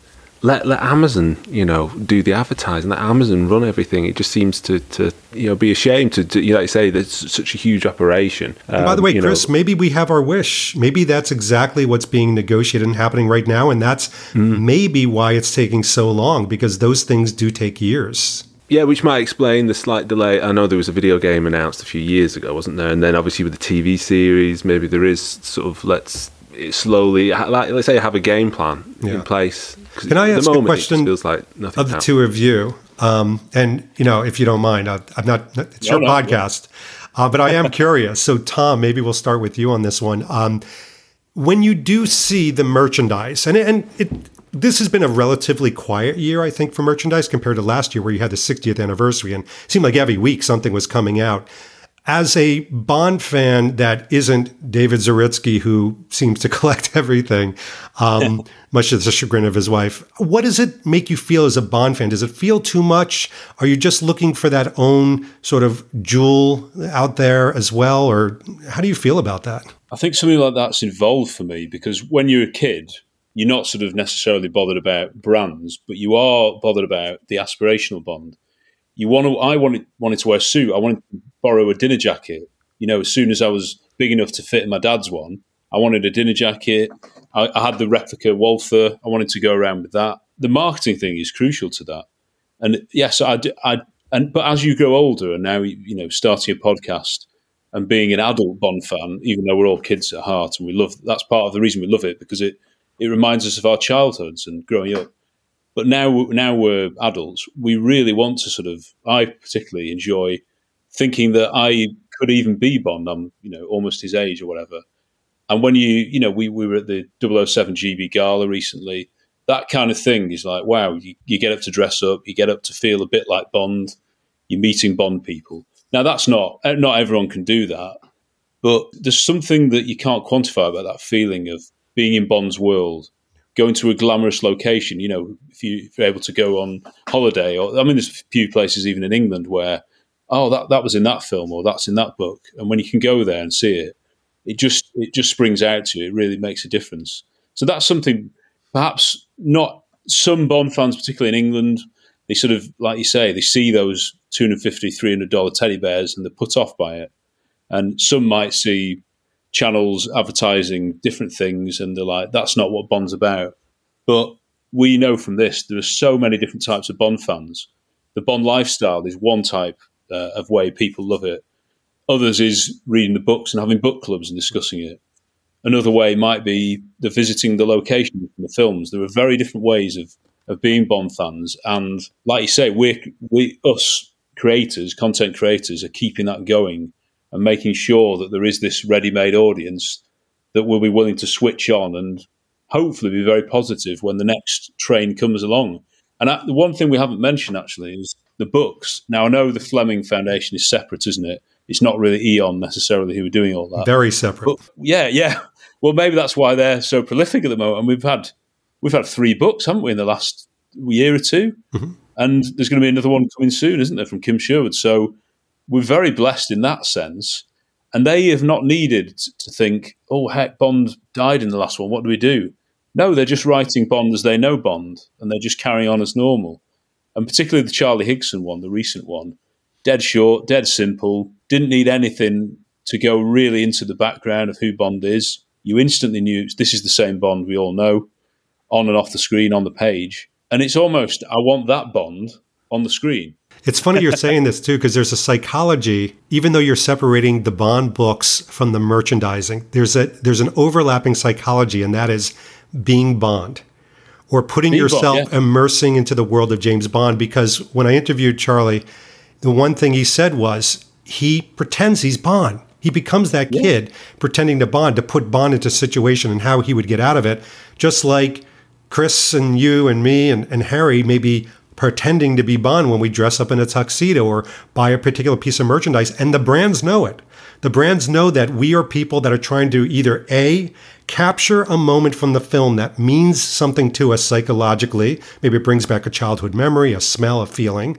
let let Amazon, you know, do the advertising, let Amazon run everything. It just seems to, to you know, be a shame to, to you know, like you say, there's such a huge operation. Um, and by the way, you Chris, know, maybe we have our wish. Maybe that's exactly what's being negotiated and happening right now, and that's mm. maybe why it's taking so long, because those things do take years. Yeah, which might explain the slight delay. I know there was a video game announced a few years ago, wasn't there? And then obviously with the T V series, maybe there is sort of, let's slowly, like, let's say, have a game plan yeah. in place. Can I ask moment, a question feels like nothing of the happened. two of you? Um, and, you know, if you don't mind, I, I'm not, it's your no, no, podcast, no. Uh, but I am curious. So, Tom, maybe we'll start with you on this one. Um, when you do see the merchandise, and, and it, this has been a relatively quiet year, I think, for merchandise compared to last year where you had the sixtieth anniversary and it seemed like every week something was coming out. As a Bond fan that isn't David Zaritsky, who seems to collect everything, um, much to the chagrin of his wife, what does it make you feel as a Bond fan? Does it feel too much? Are you just looking for that own sort of jewel out there as well? Or how do you feel about that? I think something like that's involved for me because when you're a kid, you're not sort of necessarily bothered about brands, but you are bothered about the aspirational Bond. You want to. I wanted wanted to wear a suit. I wanted to borrow a dinner jacket. You know, as soon as I was big enough to fit in my dad's one, I wanted a dinner jacket. I, I had the replica Walther. I wanted to go around with that. The marketing thing is crucial to that. And yes, I, I and but as you grow older, and now you know, starting a podcast and being an adult Bond fan, even though we're all kids at heart, and we love that's part of the reason we love it because it it reminds us of our childhoods and growing up. But now, now we're adults, we really want to sort of, I particularly enjoy thinking that I could even be Bond. I'm, you know, almost his age or whatever. And when you, you know, we, we were at the double oh seven G B Gala recently, that kind of thing is like, wow, you, you get up to dress up, you get up to feel a bit like Bond, you're meeting Bond people. Now, that's not, not everyone can do that, but there's something that you can't quantify about that feeling of being in Bond's world. Going to a glamorous location, you know, if, you, if you're able to go on holiday, or I mean, there's a few places even in England where, oh, that, that was in that film or that's in that book, and when you can go there and see it, it just it just springs out to you. It really makes a difference. So that's something perhaps not some Bond fans, particularly in England, they sort of, like you say, they see those two hundred fifty dollars, three hundred dollars teddy bears and they're put off by it, and some might see channels advertising different things and they're like, that's not what Bond's about. But we know from this there are so many different types of Bond fans. The Bond lifestyle is one type uh, of way people love it. Others is reading the books and having book clubs and discussing it. Another way might be the visiting the locations from the films. There are very different ways of, of being Bond fans, and like you say, we we us creators, content creators, are keeping that going and making sure that there is this ready-made audience that will be willing to switch on and hopefully be very positive when the next train comes along. And I, the one thing we haven't mentioned, actually, is the books. Now, I know the Fleming Foundation is separate, isn't it? It's not really Eon necessarily who are doing all that. Very separate. But yeah, yeah. Well, maybe that's why they're so prolific at the moment. And we've had we've had three books, haven't we, in the last year or two? Mm-hmm. And there's going to be another one coming soon, isn't there, from Kim Sherwood? So we're very blessed in that sense. And they have not needed to think, oh, heck, Bond died in the last one. What do we do? No, they're just writing Bond as they know Bond, and they're just carrying on as normal. And particularly the Charlie Higson one, the recent one, dead short, dead simple, didn't need anything to go really into the background of who Bond is. You instantly knew this is the same Bond we all know, on and off the screen, on the page. And it's almost, I want that Bond on the screen. It's funny you're saying this, too, because there's a psychology, even though you're separating the Bond books from the merchandising, there's a there's an overlapping psychology, and that is being Bond or putting being yourself, Bond, yeah. immersing into the world of James Bond. Because when I interviewed Charlie, the one thing he said was he pretends he's Bond. He becomes that yeah. kid pretending to Bond, to put Bond into a situation and how he would get out of it, just like Chris and you and me and, and Harry maybe pretending to be Bond when we dress up in a tuxedo or buy a particular piece of merchandise. And the brands know it. The brands know that we are people that are trying to either A, capture a moment from the film that means something to us psychologically, maybe it brings back a childhood memory, a smell, a feeling,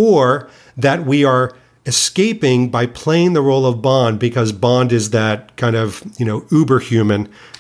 or that we are escaping by playing the role of Bond because Bond is that kind of, you know, uber human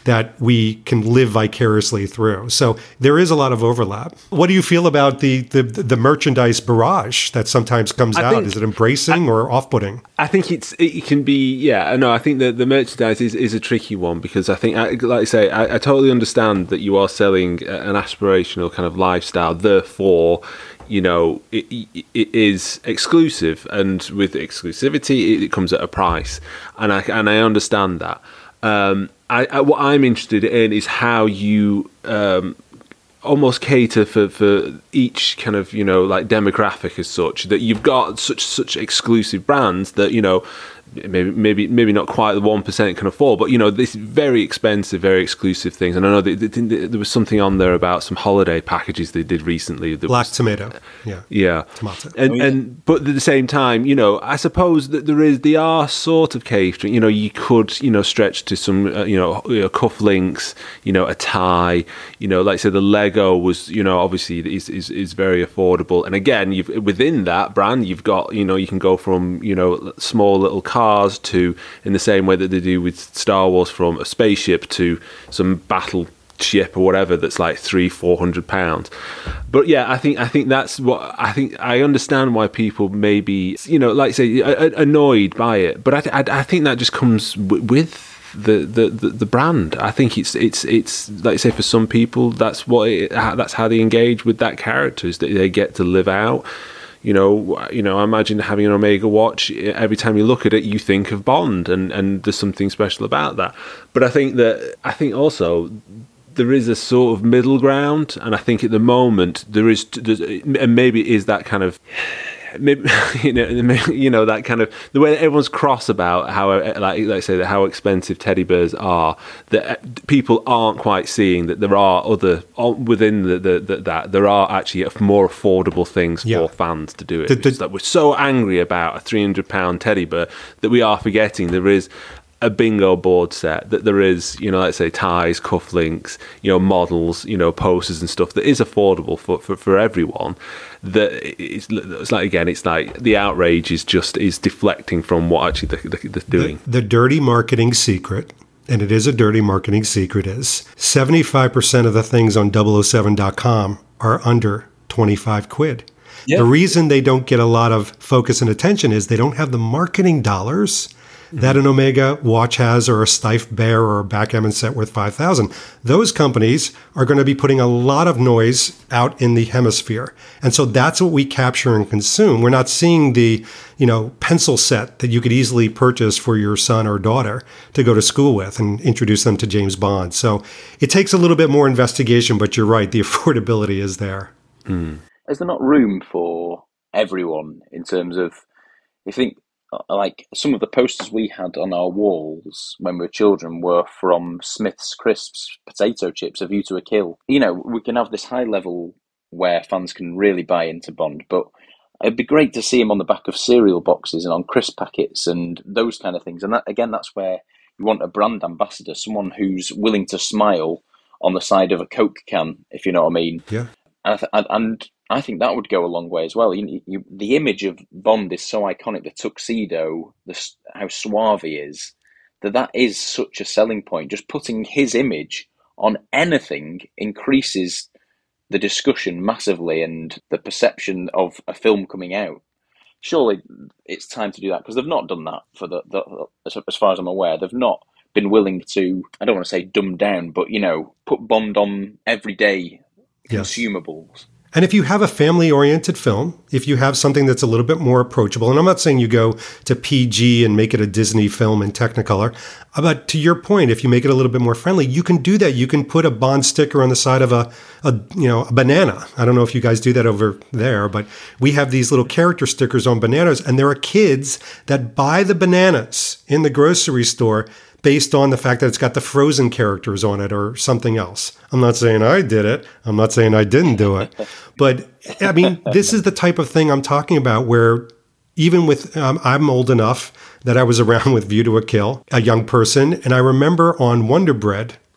that we can live vicariously through. So there is a lot of overlap. What do you feel about the the, the merchandise barrage that sometimes comes I out? think, is it embracing I, or off-putting? I think it's it can be, yeah, no, I think that the merchandise is, is a tricky one because I think, like I say, I, I totally understand that you are selling an aspirational kind of lifestyle, therefore, you know, it, it, it is exclusive, and with exclusivity, it, it comes at a price, and I and I understand that. Um, I, I, what I'm interested in is how you um, almost cater for, for each kind of, you know, like demographic as such, that you've got such such exclusive brands that, you know, maybe maybe maybe not quite the one percent can afford, but, you know, this very expensive, very exclusive things. And I know that there was something on there about some holiday packages they did recently. That Black was, tomato, yeah, yeah, tomato. And oh, yeah. and but at the same time, you know, I suppose that there is they are sort of catering. You know, you could, you know, stretch to some uh, you know, cufflinks, you know, a tie. You know, like I said, the Lego was, you know, obviously is is, is very affordable. And again, you've within that brand, you've got, you know, you can go from, you know, small little cars to, in the same way that they do with Star Wars, from a spaceship to some battleship or whatever that's like three, four hundred pounds. But yeah, I think I think that's what I think. I understand why people may be, you know, like say, annoyed by it. But I I, I think that just comes w- with. The, the, the, the brand. I think it's it's it's like I say, for some people that's what it, that's how they engage with that character, is that they get to live out. You know, you know. I imagine having an Omega watch. Every time you look at it, you think of Bond, and, and there's something special about that. But I think that I think also there is a sort of middle ground, and I think at the moment there is, and maybe it is that kind of. Maybe, you know, you know that kind of the way that everyone's cross about how, like, let's say, that how expensive teddy bears are. That people aren't quite seeing that there are other within the, the, the that there are actually more affordable things yeah. for fans to do it. The, the, that we're so angry about a three hundred pound teddy bear that we are forgetting there is a bingo board set, that there is, you know, let's say ties, cufflinks, you know, models, you know, posters and stuff that is affordable for, for, for everyone. That it's, it's like, again, it's like the outrage is just is deflecting from what actually they're, they're doing. The, the dirty marketing secret, and it is a dirty marketing secret, is seventy-five percent of the things on double oh seven dot com are under twenty-five quid. Yeah. The reason they don't get a lot of focus and attention is they don't have the marketing dollars that an Omega watch has, or a Steiff Bear, or a backgammon set worth five thousand. Those companies are going to be putting a lot of noise out in the hemisphere. And so that's what we capture and consume. We're not seeing the, you know, pencil set that you could easily purchase for your son or daughter to go to school with and introduce them to James Bond. So it takes a little bit more investigation, but you're right, the affordability is there. Mm. Is there not room for everyone in terms of, you think, like some of the posters we had on our walls when we were children were from Smith's Crisps, potato chips, A View to a Kill. You know, we can have this high level where fans can really buy into Bond, but it'd be great to see him on the back of cereal boxes and on crisp packets and those kind of things. And that, again, that's where you want a brand ambassador, someone who's willing to smile on the side of a Coke can, if you know what I mean. Yeah. And I, th- and I think that would go a long way as well. You, you, the image of Bond is so iconic, the tuxedo, the, how suave he is, that that is such a selling point. Just putting his image on anything increases the discussion massively and the perception of a film coming out. Surely it's time to do that, because they've not done that for the, the as far as I'm aware. They've not been willing to, I don't want to say dumb down, but, you know, put Bond on everyday yes. consumables. And if you have a family-oriented film, if you have something that's a little bit more approachable, and I'm not saying you go to P G and make it a Disney film in Technicolor, but to your point, if you make it a little bit more friendly, you can do that. You can put a Bond sticker on the side of a, a you know, a banana. I don't know if you guys do that over there, but we have these little character stickers on bananas, and there are kids that buy the bananas in the grocery store based on the fact that it's got the Frozen characters on it or something else. I'm not saying I did it. I'm not saying I didn't do it. But, I mean, this is the type of thing I'm talking about where even with, um, I'm old enough that I was around with View to a Kill, a young person, and I remember on Wonder Bread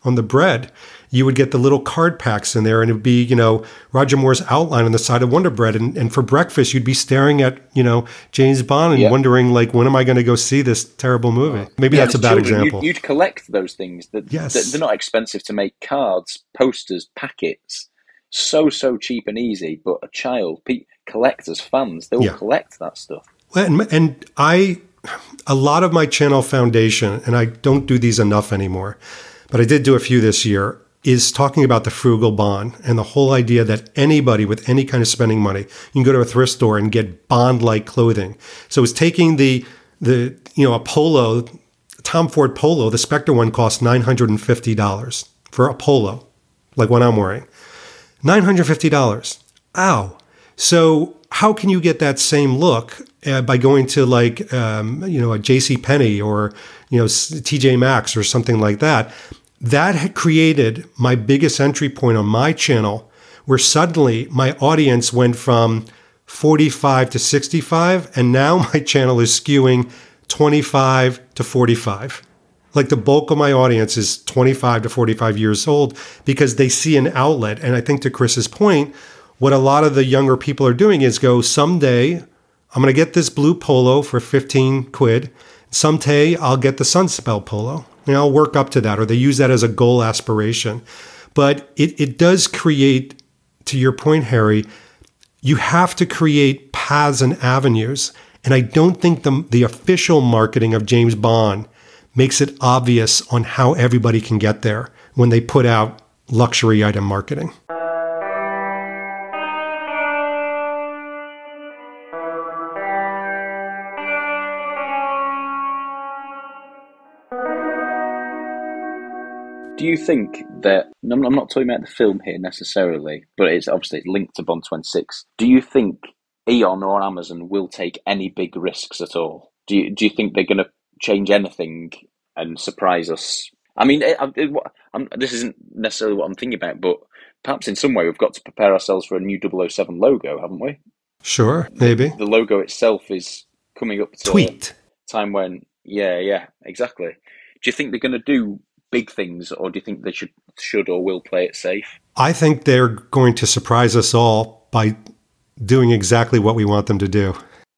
on the bread, you would get the little card packs in there, and it would be, you know, Roger Moore's outline on the side of Wonder Bread. And, and for breakfast, you'd be staring at, you know, James Bond and yep. wondering, like, when am I going to go see this terrible movie? Maybe yeah, that's a bad children, example. You'd, you'd collect those things. That, yes. They're not expensive to make. Cards, posters, packets. So, so cheap and easy. But a child, pe- collectors, fans, they will yeah. collect that stuff. And, and I, a lot of my channel foundation, and I don't do these enough anymore, but I did do a few this year, is talking about the frugal Bond and the whole idea that anybody with any kind of spending money, you can go to a thrift store and get Bond-like clothing. So it's taking the, the you know, a polo, Tom Ford polo, the Spectre one costs nine hundred fifty dollars for a polo, like what I'm wearing. nine hundred fifty dollars. Ow. So how can you get that same look uh, by going to like, um, you know, a JCPenney or, you know, T J Maxx or something like that? That had created my biggest entry point on my channel, where suddenly my audience went from forty-five to sixty-five, and now my channel is skewing twenty-five to forty-five. Like the bulk of my audience is twenty-five to forty-five years old because they see an outlet. And I think to Chris's point, what a lot of the younger people are doing is go, someday I'm going to get this blue polo for fifteen quid. Someday I'll get the Sunspell polo. And I'll work up to that, or they use that as a goal aspiration. But it, it does create, to your point, Harry, you have to create paths and avenues. And I don't think the, the official marketing of James Bond makes it obvious on how everybody can get there when they put out luxury item marketing. Do you think that, I'm not talking about the film here necessarily, but it's obviously it's linked to Bond twenty-six. Do you think Eon or Amazon will take any big risks at all? Do you, do you think they're going to change anything and surprise us? I mean, it, it, I'm, this isn't necessarily what I'm thinking about, but perhaps in some way we've got to prepare ourselves for a new double oh seven logo, haven't we? Sure, maybe. The logo itself is coming up to Tweet. a time when, yeah, yeah, exactly. Do you think they're going to do big things, or do you think they should should or will play it safe? I think they're going to surprise us all by doing exactly what we want them to do.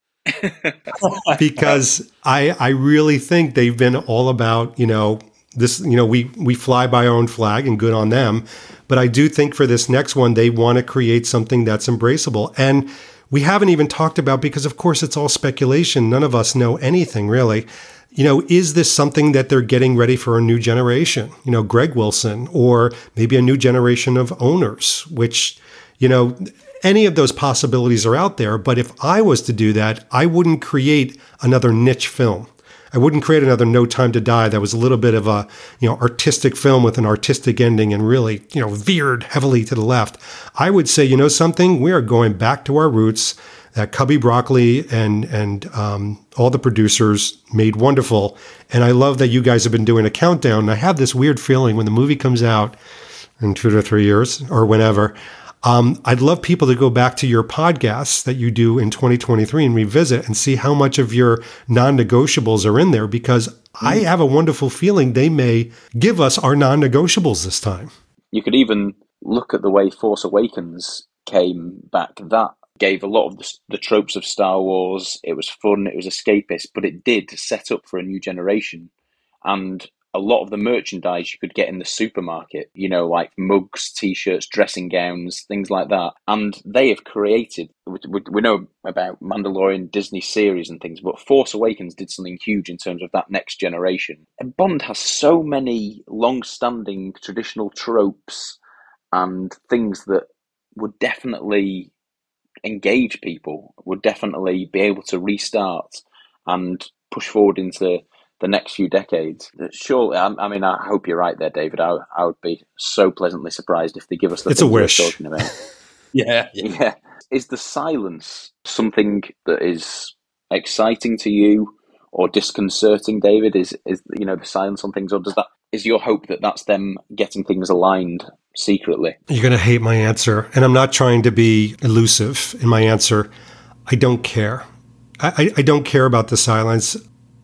Because I I really think they've been all about, you know, this, you know, we we fly by our own flag, and good on them. But I do think for this next one, they want to create something that's embraceable. And we haven't even talked about, because of course it's all speculation, none of us know anything really. You know, is this something that they're getting ready for a new generation? You know, Greg Wilson, or maybe a new generation of owners, which, you know, any of those possibilities are out there. But if I was to do that, I wouldn't create another niche film. I wouldn't create another No Time to Die that was a little bit of a, you know, artistic film with an artistic ending and really, you know, veered heavily to the left. I would say, you know something, we are going back to our roots that Cubby Broccoli and and um, all the producers made wonderful. And I love that you guys have been doing a countdown. And I have this weird feeling when the movie comes out in two to three years or whenever, um, I'd love people to go back to your podcasts that you do in twenty twenty-three and revisit and see how much of your non-negotiables are in there, because mm. I have a wonderful feeling they may give us our non-negotiables this time. You could even look at the way Force Awakens came back. That gave a lot of the, the tropes of Star Wars. It was fun, it was escapist, but it did set up for a new generation. And a lot of the merchandise you could get in the supermarket, you know, like mugs, T-shirts, dressing gowns, things like that. And they have created, we, we know about Mandalorian, Disney series and things, but Force Awakens did something huge in terms of that next generation. And Bond has so many long-standing traditional tropes and things that would definitely engage people, would definitely be able to restart and push forward into the next few decades. Surely, I, I mean, I hope you're right there, David. I, I would be so pleasantly surprised if they give us the it's a wish. We're talking about. yeah, yeah. Yeah. Is the silence something that is exciting to you or disconcerting, David? Is is you know the silence on things, or does that is your hope that that's them getting things aligned secretly? You're going to hate my answer, and I'm not trying to be elusive in my answer. I don't care. I, I don't care about the silence.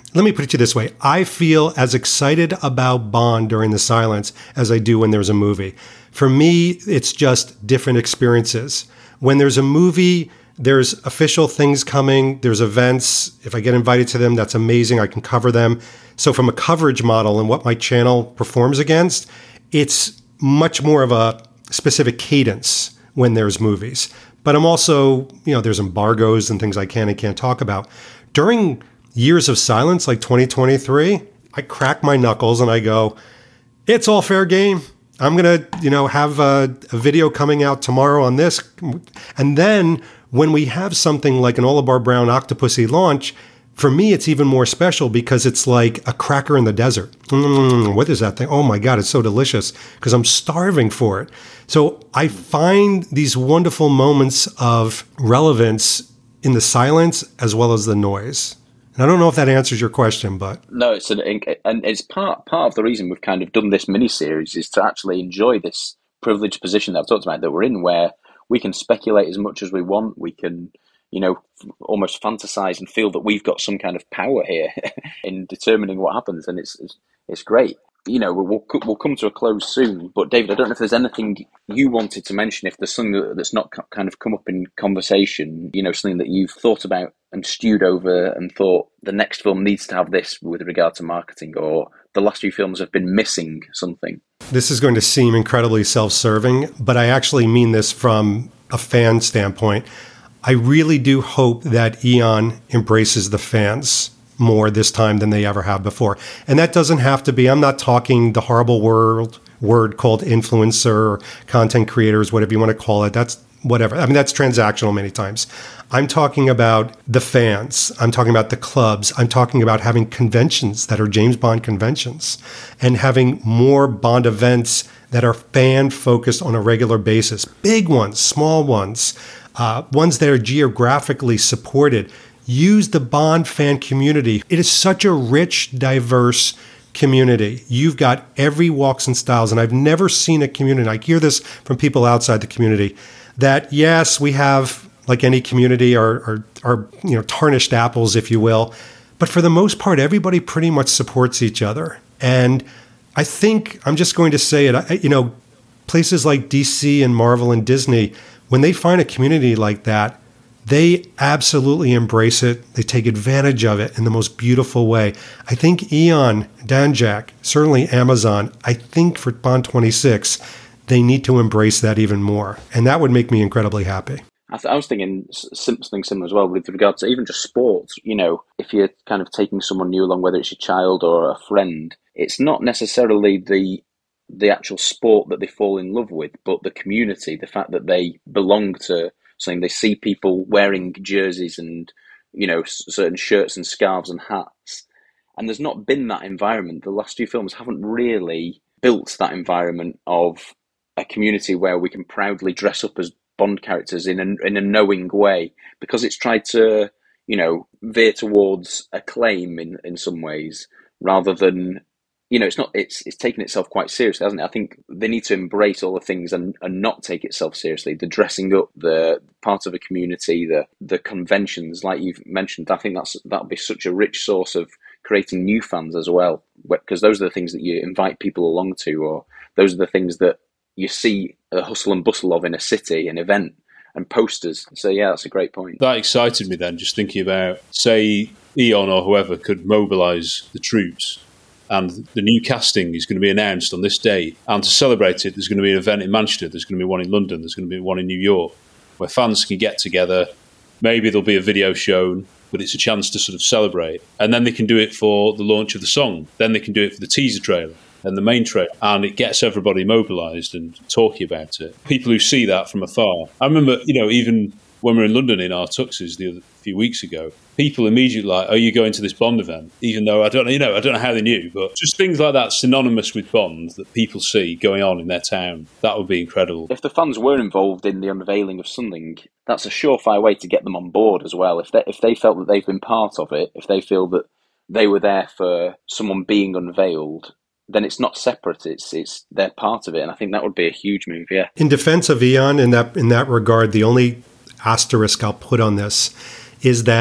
let me put it to you this way. I feel as excited about Bond during the silence as I do when there's a movie. For me, it's just different experiences. When there's a movie, there's official things coming, there's events. If I get invited to them, that's amazing. I can cover them. So from a coverage model and what my channel performs against, it's much more of a specific cadence when there's movies. But I'm also, you know, there's embargoes and things I can and can't talk about. During years of silence, like twenty twenty-three, I crack my knuckles and I go, it's all fair game. I'm going to, you know, have a, a video coming out tomorrow on this. And then when we have something like an Olabar Brown Octopussy launch, for me, it's even more special because it's like a cracker in the desert. Mm, what is that thing? Oh my God, it's so delicious because I'm starving for it. So I find these wonderful moments of relevance in the silence as well as the noise. And I don't know if that answers your question, but no, it's an, and it's part part of the reason we've kind of done this mini-series is to actually enjoy this privileged position that I've talked about that we're in, where we can speculate as much as we want. We can, you know, almost fantasize and feel that we've got some kind of power here in determining what happens, and it's it's, it's great. You know, we'll we'll come to a close soon. But David, I don't know if there's anything you wanted to mention. If there's something that's not kind of come up in conversation, you know, something that you've thought about and stewed over and thought the next film needs to have this with regard to marketing, or the last few films have been missing something. This is going to seem incredibly self-serving, but I actually mean this from a fan standpoint. I really do hope that Eon embraces the fans more this time than they ever have before. And that doesn't have to be, I'm not talking the horrible word, word called influencer or content creators, whatever you want to call it. That's whatever. I mean, that's transactional many times. I'm talking about the fans. I'm talking about the clubs. I'm talking about having conventions that are James Bond conventions and having more Bond events that are fan-focused on a regular basis. Big ones, small ones, uh, ones that are geographically supported. Use the Bond fan community. It is such a rich, diverse community. You've got every walks and styles, and I've never seen a community, I hear this from people outside the community, that yes, we have, like any community, our, our, our you know, tarnished apples, if you will, but for the most part, everybody pretty much supports each other. And I think, I'm just going to say it, you know, places like D C and Marvel and Disney, when they find a community like that, they absolutely embrace it. They take advantage of it in the most beautiful way. I think Eon, Danjaq, certainly Amazon, I think for Bond twenty-six, they need to embrace that even more. And that would make me incredibly happy. I, th- I was thinking something similar as well with regard to even just sports. You know, if you're kind of taking someone new along, whether it's your child or a friend, it's not necessarily the the actual sport that they fall in love with, but the community, the fact that they belong to something. They see people wearing jerseys and, you know, certain shirts and scarves and hats. And there's not been that environment. The last few films haven't really built that environment of a community where we can proudly dress up as Bond characters in a, in a knowing way, because it's tried to, you know, veer towards acclaim in, in some ways rather than, you know, it's not, it's it's taken itself quite seriously, hasn't it? I think they need to embrace all the things and, and not take itself seriously. The dressing up, the part of a community, the the conventions, like you've mentioned, I think that's that'll be such a rich source of creating new fans as well, because those are the things that you invite people along to, or those are the things that you see a hustle and bustle of in a city, an event, and posters. So yeah, that's a great point. That excited me then, just thinking about, say, Eon or whoever could mobilise the troops, and the new casting is going to be announced on this day. And to celebrate it, there's going to be an event in Manchester, there's going to be one in London, there's going to be one in New York, where fans can get together. Maybe there'll be a video shown, but it's a chance to sort of celebrate. And then they can do it for the launch of the song. Then they can do it for the teaser trailer and the main trailer. And it gets everybody mobilised and talking about it. People who see that from afar. I remember, you know, even when we were in London in our tuxes the other few weeks ago, people immediately like, "Are you going to this Bond event?" Even though I don't know, you know, I don't know how they knew, but just things like that synonymous with Bond that people see going on in their town. That would be incredible. If the fans were involved in the unveiling of something, that's a surefire way to get them on board as well. If they if they felt that they've been part of it, if they feel that they were there for someone being unveiled, then it's not separate. It's it's they're part of it, and I think that would be a huge move. Yeah. In defense of Eon, in that in that regard, the only asterisk I'll put on this is that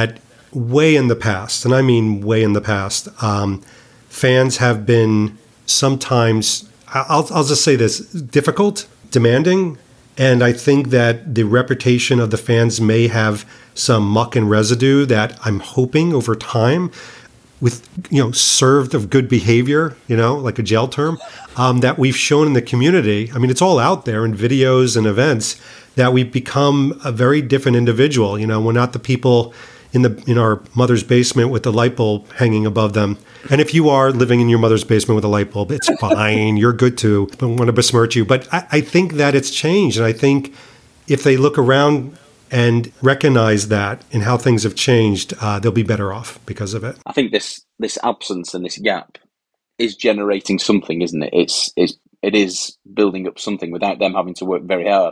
way in the past, and I mean way in the past, um, fans have been sometimes, I'll, I'll just say this, difficult, demanding, and I think that the reputation of the fans may have some muck and residue that I'm hoping over time, with, you know, served of good behavior, you know, like a jail term, um, that we've shown in the community. I mean, it's all out there in videos and events that we've become a very different individual. You know, we're not the people in the in our mother's basement with the light bulb hanging above them. And if you are living in your mother's basement with a light bulb, it's fine. You're good too. I don't want to besmirch you. But I, I think that it's changed. And I think if they look around and recognize that in how things have changed, uh, they'll be better off because of it. I think this this absence and this gap is generating something, isn't it? It's, it's it is building up something without them having to work very hard.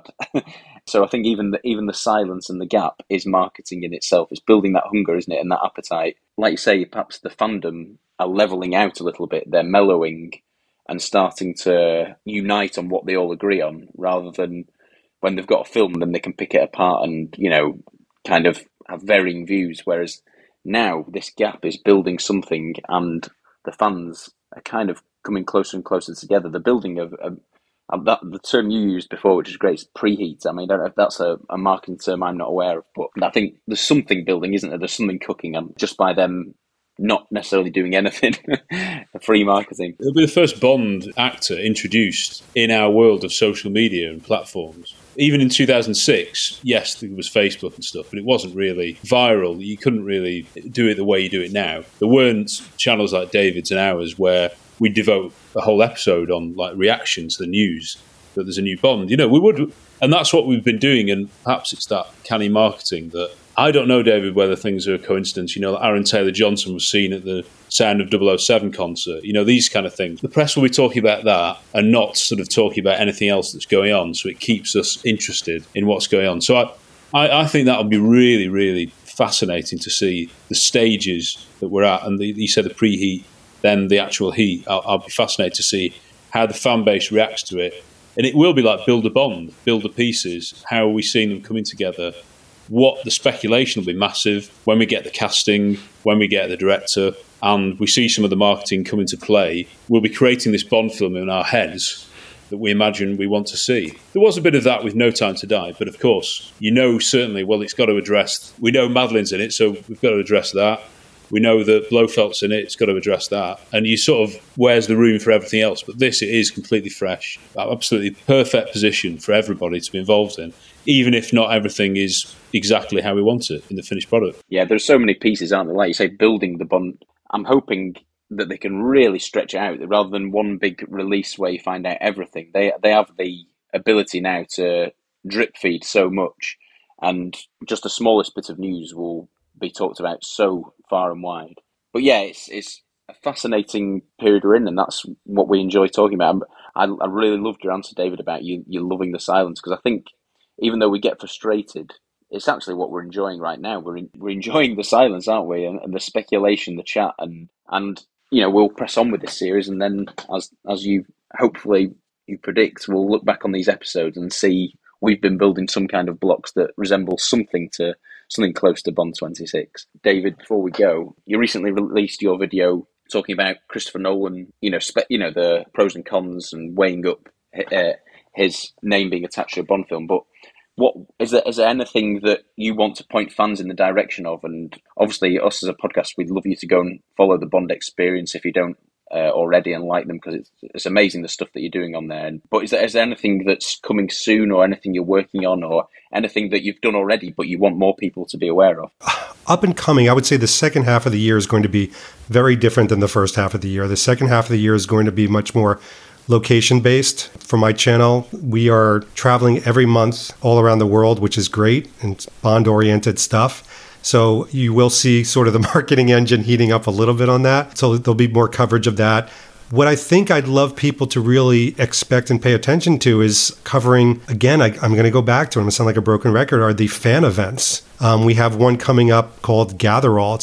So I think even the, even the silence and the gap is marketing in itself. It's building that hunger, isn't it, and that appetite. Like you say, perhaps the fandom are leveling out a little bit. They're mellowing and starting to unite on what they all agree on, rather than when they've got a film, then they can pick it apart and, you know, kind of have varying views. Whereas now this gap is building something, and the fans are kind of coming closer and closer together. The building of, of Um, that the term you used before, which is great, is preheat. I mean, I don't know if that's a, a marketing term I'm not aware of, but I think there's something building, isn't there? There's something cooking, and just by them not necessarily doing anything, free marketing. It'll be the first Bond actor introduced in our world of social media and platforms. Even in two thousand six, yes, there was Facebook and stuff, but it wasn't really viral. You couldn't really do it the way you do it now. There weren't channels like David's and ours where we devote a whole episode on like reaction to the news that there's a new Bond. You know, we would, and that's what we've been doing. And perhaps it's that canny marketing that I don't know, David, whether things are a coincidence. You know, Aaron Taylor Johnson was seen at the Sound of double oh seven concert. You know, these kind of things. The press will be talking about that and not sort of talking about anything else that's going on. So it keeps us interested in what's going on. So I, I, I think that'll be really, really fascinating to see the stages that we're at. And the, you said the preheat, then the actual heat. I'll, I'll be fascinated to see how the fan base reacts to it. And it will be like build a Bond, build the pieces. How are we seeing them coming together? What the speculation will be massive when we get the casting, when we get the director, and we see some of the marketing come into play. We'll be creating this Bond film in our heads that we imagine we want to see. There was a bit of that with No Time to Die, but of course, you know certainly, well, it's got to address, we know Madeleine's in it, so we've got to address that. We know that Blofeld's in it, it's got to address that. And you sort of, where's the room for everything else? But this, it is completely fresh. Absolutely perfect position for everybody to be involved in, even if not everything is exactly how we want it in the finished product. Yeah, there's so many pieces, aren't there? Like you say, building the Bond. I'm hoping that they can really stretch it out rather than one big release where you find out everything. They they have the ability now to drip feed so much, and just the smallest bit of news will be talked about so far and wide. But yeah, it's it's a fascinating period we're in, and that's what we enjoy talking about. I, I really loved your answer, David, about you you loving the silence, because I think even though we get frustrated, it's actually what we're enjoying right now. We're in, we're enjoying the silence, aren't we? And, and the speculation, the chat, and and you know, we'll press on with this series, and then as as you hopefully you predict, we'll look back on these episodes and see we've been building some kind of blocks that resemble something to something close to Bond twenty-six. David, before we go, you recently released your video talking about Christopher Nolan, you know, spe- you know, the pros and cons and weighing up uh, his name being attached to a Bond film. But what is there, is there anything that you want to point fans in the direction of? And obviously, us as a podcast, we'd love you to go and follow the Bond experience if you don't uh, already and like them, because it's it's amazing the stuff that you're doing on there. But is there, is there anything that's coming soon, or anything you're working on, or anything that you've done already but you want more people to be aware of? Up and coming, I would say the second half of the year is going to be very different than the first half of the year. The second half of the year is going to be much more location-based. For my channel, we are traveling every month all around the world, which is great, and Bond-oriented stuff. So you will see sort of the marketing engine heating up a little bit on that. So there'll be more coverage of that. What I think I'd love people to really expect and pay attention to is covering, again, I, I'm going to go back to it, I'm going to sound like a broken record, are the fan events. Um, we have one coming up called Gather All. It's our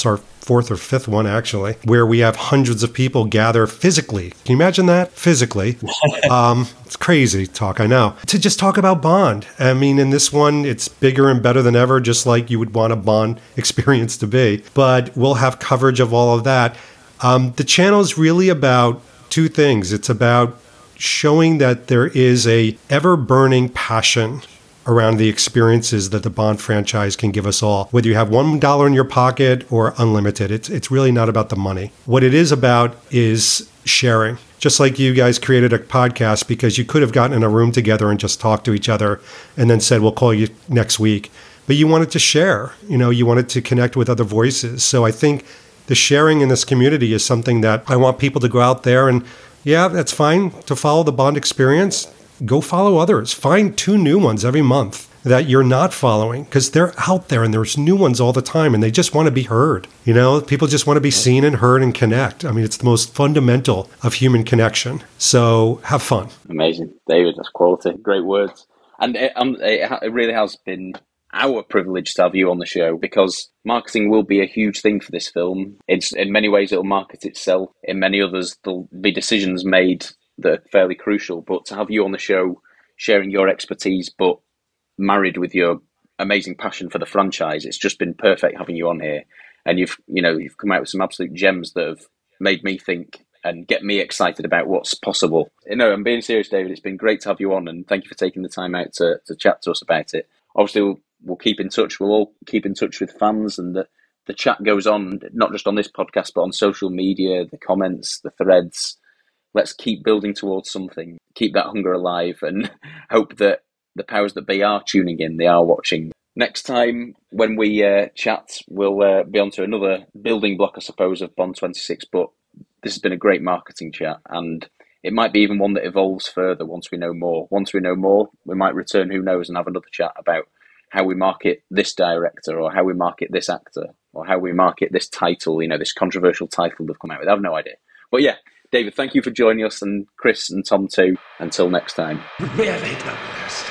fourth or fifth one, actually, where we have hundreds of people gather physically. Can you imagine that? Physically. um, it's crazy talk, I know. To just talk about Bond. I mean, in this one, it's bigger and better than ever, just like you would want a Bond experience to be. But we'll have coverage of all of that. Um, the channel is really about two things. It's about showing that there is a ever-burning passion around the experiences that the Bond franchise can give us all. Whether you have one dollar in your pocket or unlimited, it's it's really not about the money. What it is about is sharing. Just like you guys created a podcast because you could have gotten in a room together and just talked to each other and then said, we'll call you next week. But you wanted to share, you know, you wanted to connect with other voices. So I think the sharing in this community is something that I want people to go out there and, yeah, that's fine to follow the Bond experience. Go follow others. Find two new ones every month that you're not following because they're out there and there's new ones all the time and they just want to be heard. You know, people just want to be seen and heard and connect. I mean, it's the most fundamental of human connection. So have fun. Amazing. David, that's quality. Great words. And it, um, it, it really has been our privilege to have you on the show because marketing will be a huge thing for this film. It's in many ways it'll market itself. In many others, there'll be decisions made that are fairly crucial. But to have you on the show, sharing your expertise, but married with your amazing passion for the franchise, it's just been perfect having you on here. And you've, you know, you've come out with some absolute gems that have made me think and get me excited about what's possible. You know, I'm being serious, David. It's been great to have you on, and thank you for taking the time out to, to chat to us about it. Obviously, we'll, we'll keep in touch. We'll all keep in touch with fans, and the, the chat goes on, not just on this podcast, but on social media, the comments, the threads. Let's keep building towards something, keep that hunger alive, and hope that the powers that be are tuning in, they are watching. Next time when we uh, chat, we'll uh, be on to another building block, I suppose, of Bond twenty-six, but this has been a great marketing chat, and it might be even one that evolves further once we know more. Once we know more, we might return, who knows, and have another chat about how we market this director, or how we market this actor, or how we market this title, you know, this controversial title they've come out with. I have no idea. But yeah, David, thank you for joining us, and Chris and Tom too. Until next time. Really the worst.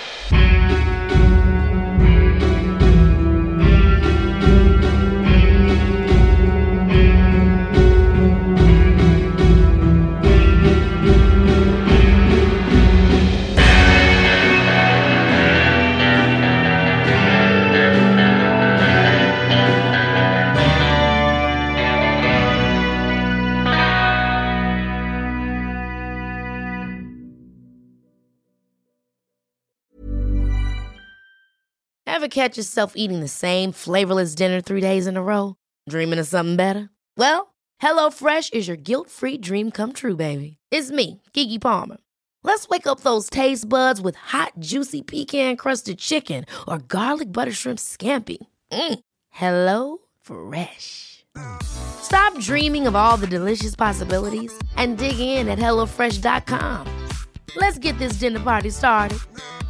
Ever catch yourself eating the same flavorless dinner three days in a row? Dreaming of something better? Well, HelloFresh is your guilt-free dream come true, baby. It's me, Keke Palmer. Let's wake up those taste buds with hot, juicy pecan-crusted chicken or garlic butter shrimp scampi. Mm. Hello Fresh. Stop dreaming of all the delicious possibilities and dig in at hello fresh dot com. Let's get this dinner party started.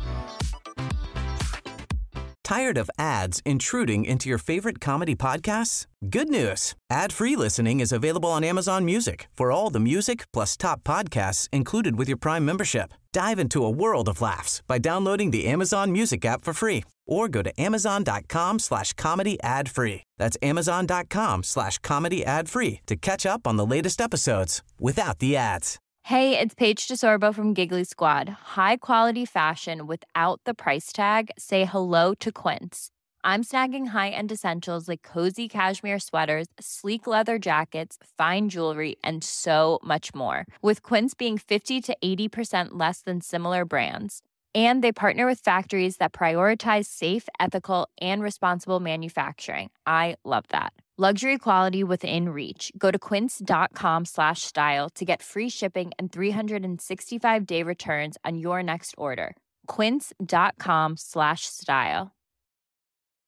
Tired of ads intruding into your favorite comedy podcasts? Good news. Ad-free listening is available on Amazon Music for all the music plus top podcasts included with your Prime membership. Dive into a world of laughs by downloading the Amazon Music app for free or go to amazon.com slash comedy ad free. That's amazon.com slash comedy ad free to catch up on the latest episodes without the ads. Hey, it's Paige DeSorbo from Giggly Squad. High quality fashion without the price tag. Say hello to Quince. I'm snagging high-end essentials like cozy cashmere sweaters, sleek leather jackets, fine jewelry, and so much more. With Quince being fifty to eighty percent less than similar brands. And they partner with factories that prioritize safe, ethical, and responsible manufacturing. I love that. Luxury quality within reach. Go to quince.com slash style to get free shipping and three sixty-five day returns on your next order. Quince.com slash style.